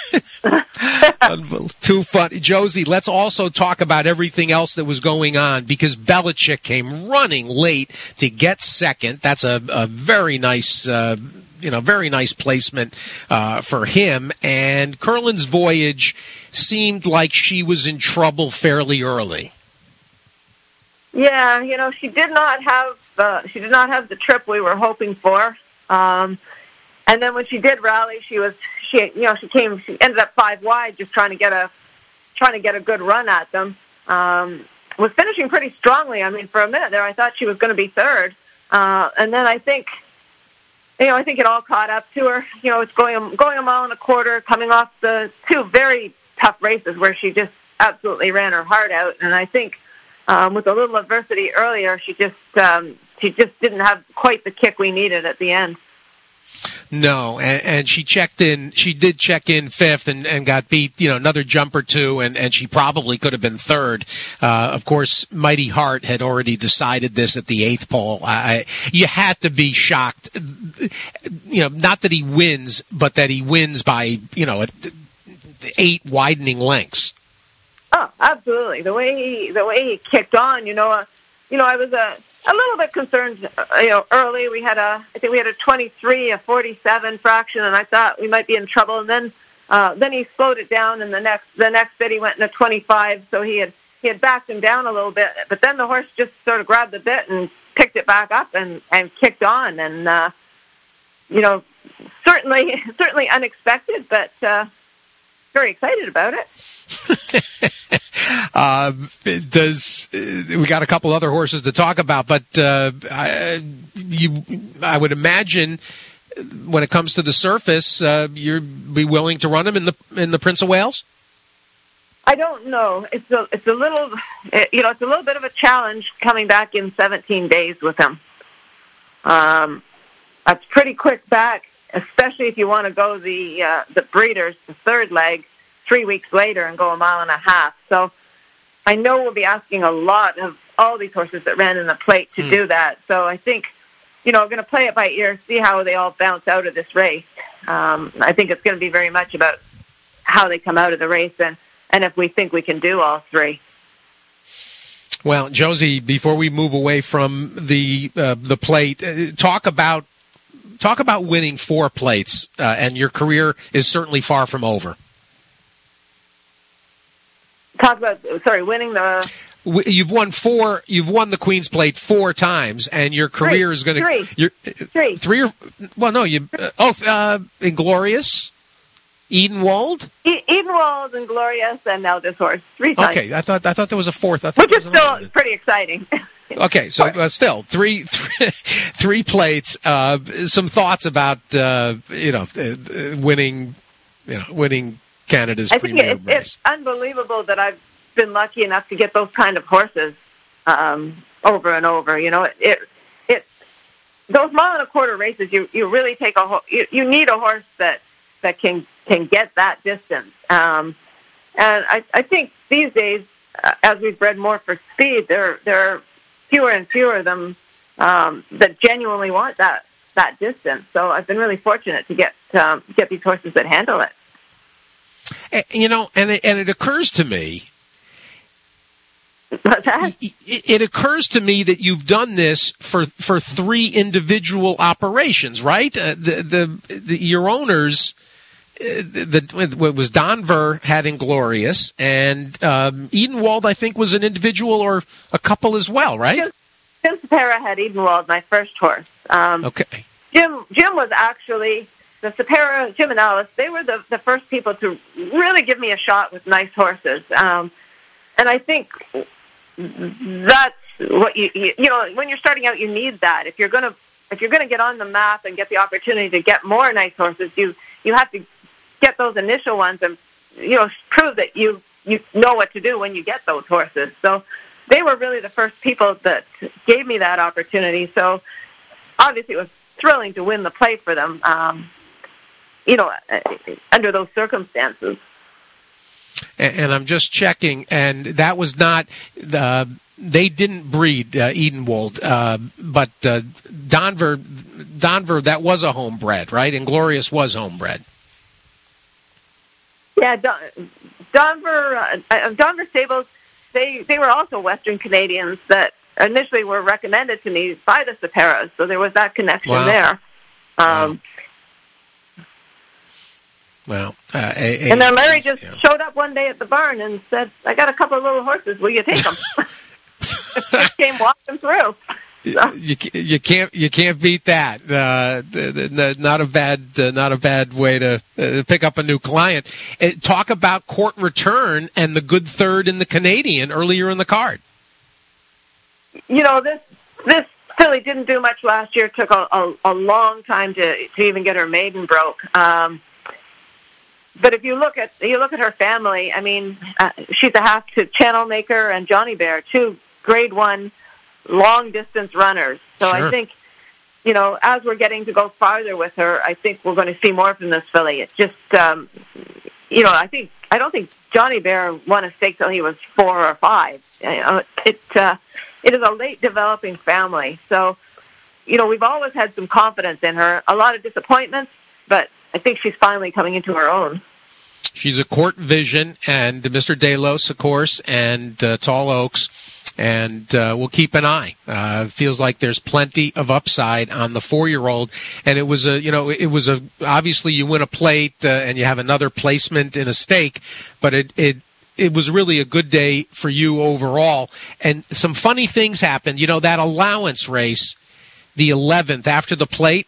Too funny. Josie, let's also talk about everything else that was going on, because Belichick came running late to get second. That's a very nice, very nice placement for him. And Curlin's Voyage seemed like she was in trouble fairly early. Yeah, she did not have the trip we were hoping for. And then when she did rally, she ended up 5 wide, just trying to get a good run at them. Was finishing pretty strongly. I mean, for a minute there, I thought she was going to be third. And then I think it all caught up to her. It's going a mile and a quarter, coming off the 2 very tough races where she just absolutely ran her heart out. And I think with a little adversity earlier, she just didn't have quite the kick we needed at the end. No, and she did check in 5th and got beat, another jump or 2, and she probably could have been 3rd. Of course, Mighty Heart had already decided this at the 8th pole. You had to be shocked, not that he wins, but that he wins by, 8 widening lengths. Oh, absolutely. The way he kicked on, I was a little bit concerned, early. I think we had a 23, a 47 fraction, and I thought we might be in trouble. And then he slowed it down, and the next bit he went in a 25, so he had backed him down a little bit. But then the horse just sort of grabbed the bit and picked it back up and kicked on, and certainly unexpected, but very excited about it. We got a couple other horses to talk about, but I would imagine when it comes to the surface, you'd be willing to run him in the Prince of Wales? I don't know. It's a little bit of a challenge coming back in 17 days with him. That's pretty quick back, especially if you want to go the breeders, the 3rd leg, 3 weeks later and go a mile and a half. So I know we'll be asking a lot of all these horses that ran in the plate to do that. So I think, I'm going to play it by ear, see how they all bounce out of this race. I think it's going to be very much about how they come out of the race and if we think we can do all 3. Well, Josie, before we move away from the plate, talk about winning 4 plates, and your career is certainly far from over. Winning the. You've won the Queen's Plate 4 times, and your career is going to. 3. 3 or well, no, you. Inglorious, Edenwald. Edenwald, Inglorious, and now this horse 3 times. Okay, I thought there was a 4th. Which is still pretty exciting. Okay, so still three plates. Some thoughts about winning Canada's premier race. It's unbelievable that I've been lucky enough to get those kind of horses over and over. Those mile and a quarter races. You really take you need a horse that can get that distance. And I think these days, as we've bred more for speed, there are fewer and fewer of them that genuinely want that distance. So I've been really fortunate to get these horses that handle it. And it occurs to me. What's that? It occurs to me that you've done this for 3 individual operations, right? Your owners. What was Donver had Inglorious, and Edenwald, I think, was an individual or a couple as well, right? Jim Cepera had Edenwald, my first horse. Okay. Jim was actually the Cepera. Jim and Alice, they were the first people to really give me a shot with nice horses, and I think that's what when you're starting out, you need that. If you're gonna get on the map and get the opportunity to get more nice horses, you have to get those initial ones and prove that you know what to do when you get those horses. So they were really the first people that gave me that opportunity. So obviously it was thrilling to win the plate for them, under those circumstances. And I'm just checking, and that was not they didn't breed Edenwald, but Donver, that was a homebred, right? Inglorious was homebred. Yeah, Donver stables, they were also Western Canadians that initially were recommended to me by the Ceperas, so there was that connection there. Wow. And then Larry just showed up one day at the barn and said, "I got a couple of little horses. Will you take them?" Came walking through. So. You can't beat that. Not a bad way to pick up a new client. Talk about Court Return and the good third in the Canadian earlier in the card. This filly didn't do much last year. It took a long time to even get her maiden broke. But if you look at her family, I mean, she's a half to Channel Maker and Johnny Bear, 2 Grade 1 long-distance runners. So sure. I think, as we're getting to go farther with her, I think we're going to see more from this filly. It's just, I don't think Johnny Bear won a stake till he was 4 or 5. It is a late developing family. So, we've always had some confidence in her. A lot of disappointments, but I think she's finally coming into her own. She's a Court Vision, and Mr. Delos, of course, and Tall Oaks. And we'll keep an eye. Feels like there's plenty of upside on the 4-year-old. And it was obviously you win a plate and you have another placement in a stake, but it was really a good day for you overall. And some funny things happened. That allowance race, the 11th after the plate,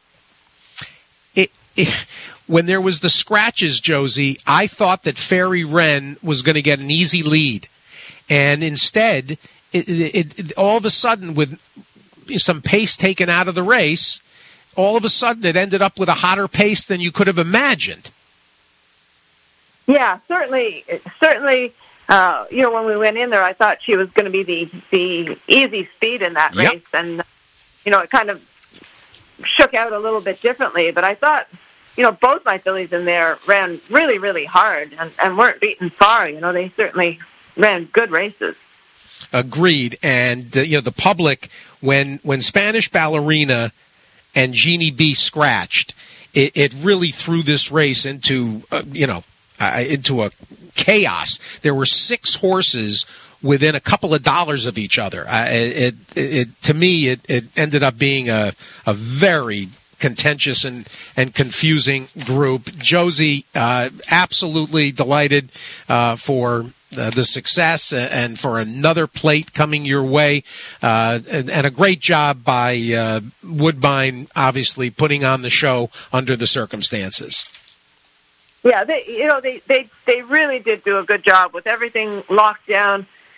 when there was the scratches, Josie, I thought that Fairy Wren was going to get an easy lead. And instead, it all of a sudden, with some pace taken out of the race, all of a sudden it ended up with a hotter pace than you could have imagined. Yeah, certainly. When we went in there, I thought she was going to be the easy speed in that race, and it kind of shook out a little bit differently. But I thought, both my fillies in there ran really, really hard and weren't beaten far. They certainly ran good races. Agreed. And, the public, when Spanish Ballerina and Jeannie B scratched, it really threw this race into a chaos. There were 6 horses within a couple of dollars of each other. To me, it ended up being a very contentious and confusing group. Josie, absolutely delighted for the success and for another plate coming your way, and a great job by Woodbine, obviously putting on the show under the circumstances. Yeah, they really did do a good job with everything locked down.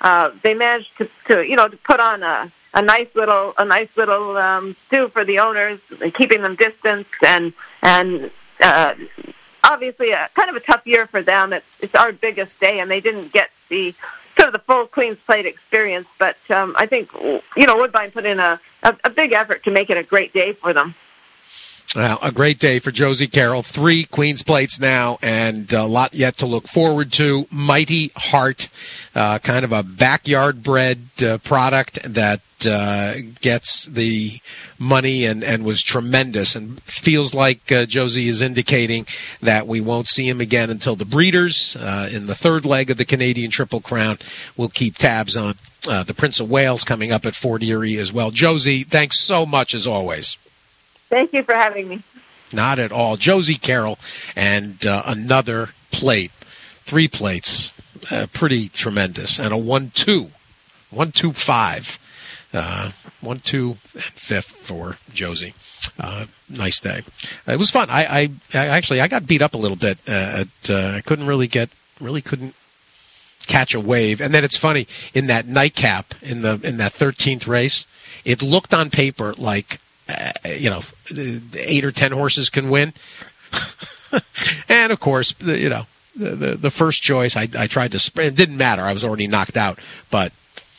they managed to put on a nice little stew for the owners, keeping them distanced, and obviously kind of a tough year for them. It's our biggest day, and they didn't get the sort of the full Queen's Plate experience. But I think Woodbine put in a big effort to make it a great day for them. Well, a great day for Josie Carroll. 3 Queen's Plates now, and a lot yet to look forward to. Mighty Heart, kind of a backyard bred product that gets the money and was tremendous, and feels like Josie is indicating that we won't see him again until the breeders in the third leg of the Canadian Triple Crown will keep tabs on the Prince of Wales coming up at Fort Erie as well. Josie, thanks so much as always. Thank you for having me. Not at all. Josie Carroll, and another plate, 3 plates, pretty tremendous, and a 1-2, 1-2-5, 1-2 and 5th for Josie. Nice day. It was fun. I actually got beat up a little bit. I couldn't catch a wave. And then it's funny, in that nightcap in that 13th race, it looked on paper like 8 or 10 horses can win. And of course, the first choice, I tried to sprint. It didn't matter. I was already knocked out, but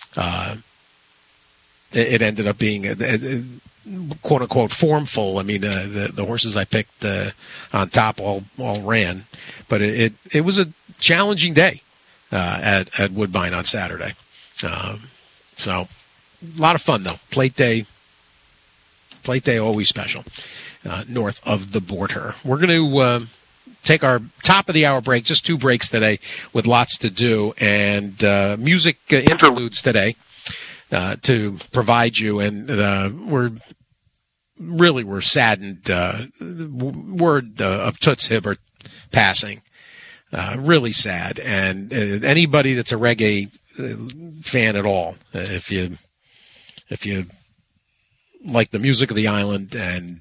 it ended up being quote unquote formful. I mean, the horses I picked on top all ran, but it was a challenging day at Woodbine on Saturday. So a lot of fun though. Plate day always special north of the border. We're going to take our top of the hour break, just 2 breaks today with lots to do, and music interludes today to provide you. And we're saddened. Word of Toots Hibbert passing. Really sad. And anybody that's a reggae fan at all, if you like the music of the island, and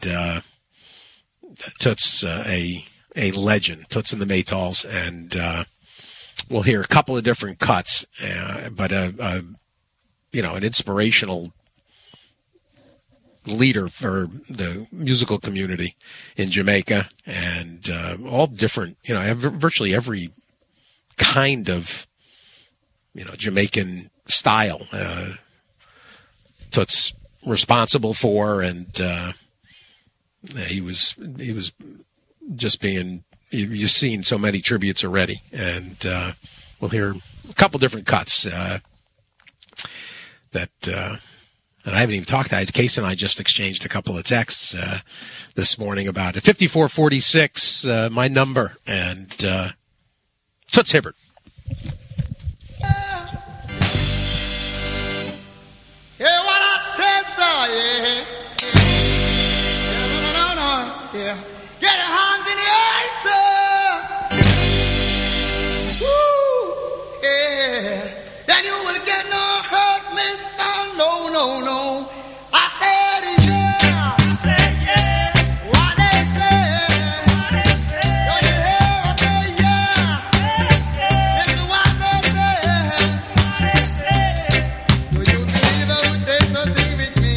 Toots a legend, Toots and the Maytals, and we'll hear a couple of different cuts, but an inspirational leader for the musical community in Jamaica, and all different, virtually every kind of Jamaican style Toots responsible for, and he was just being, you've seen so many tributes already, and we'll hear a couple different cuts that and I haven't even talked to it. Case and I just exchanged a couple of texts this morning about it. 5446, my number, and Toots Hibbert. Yeah. No. Yeah. Get your hands in the air, sir. Woo. Yeah. Then you will get no hurt, mister. No. I said yeah. What they say. Don't you hear? I say yeah. This is what they say. Do you believe I would take something with me?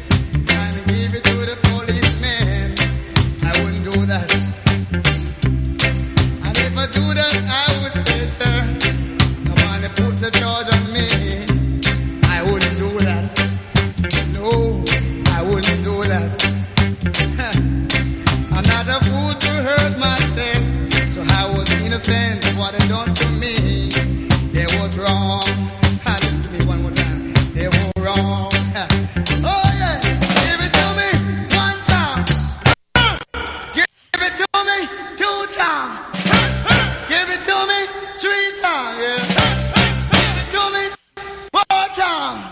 What they done to me, they was wrong. Listen to me one more time. They were wrong. Oh yeah, give it to me 1 time. Give it to me 2 times. Give it to me 3 times. Yeah. Give it to me 4 times.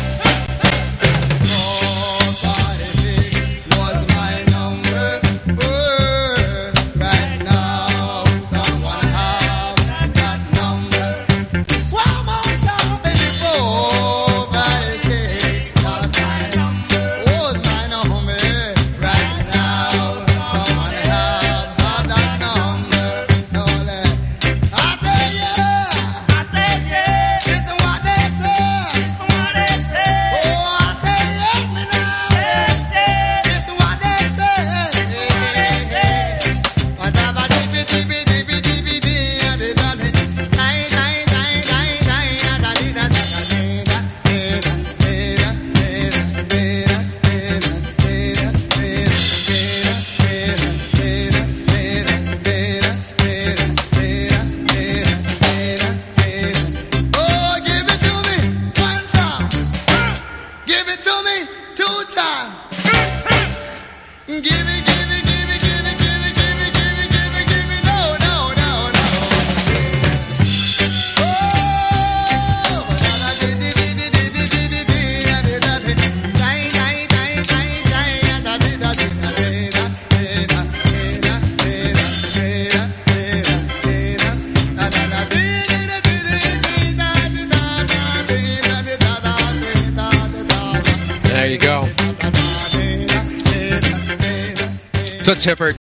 446 was my number. Right now, someone has There you go. Toots Hibbert.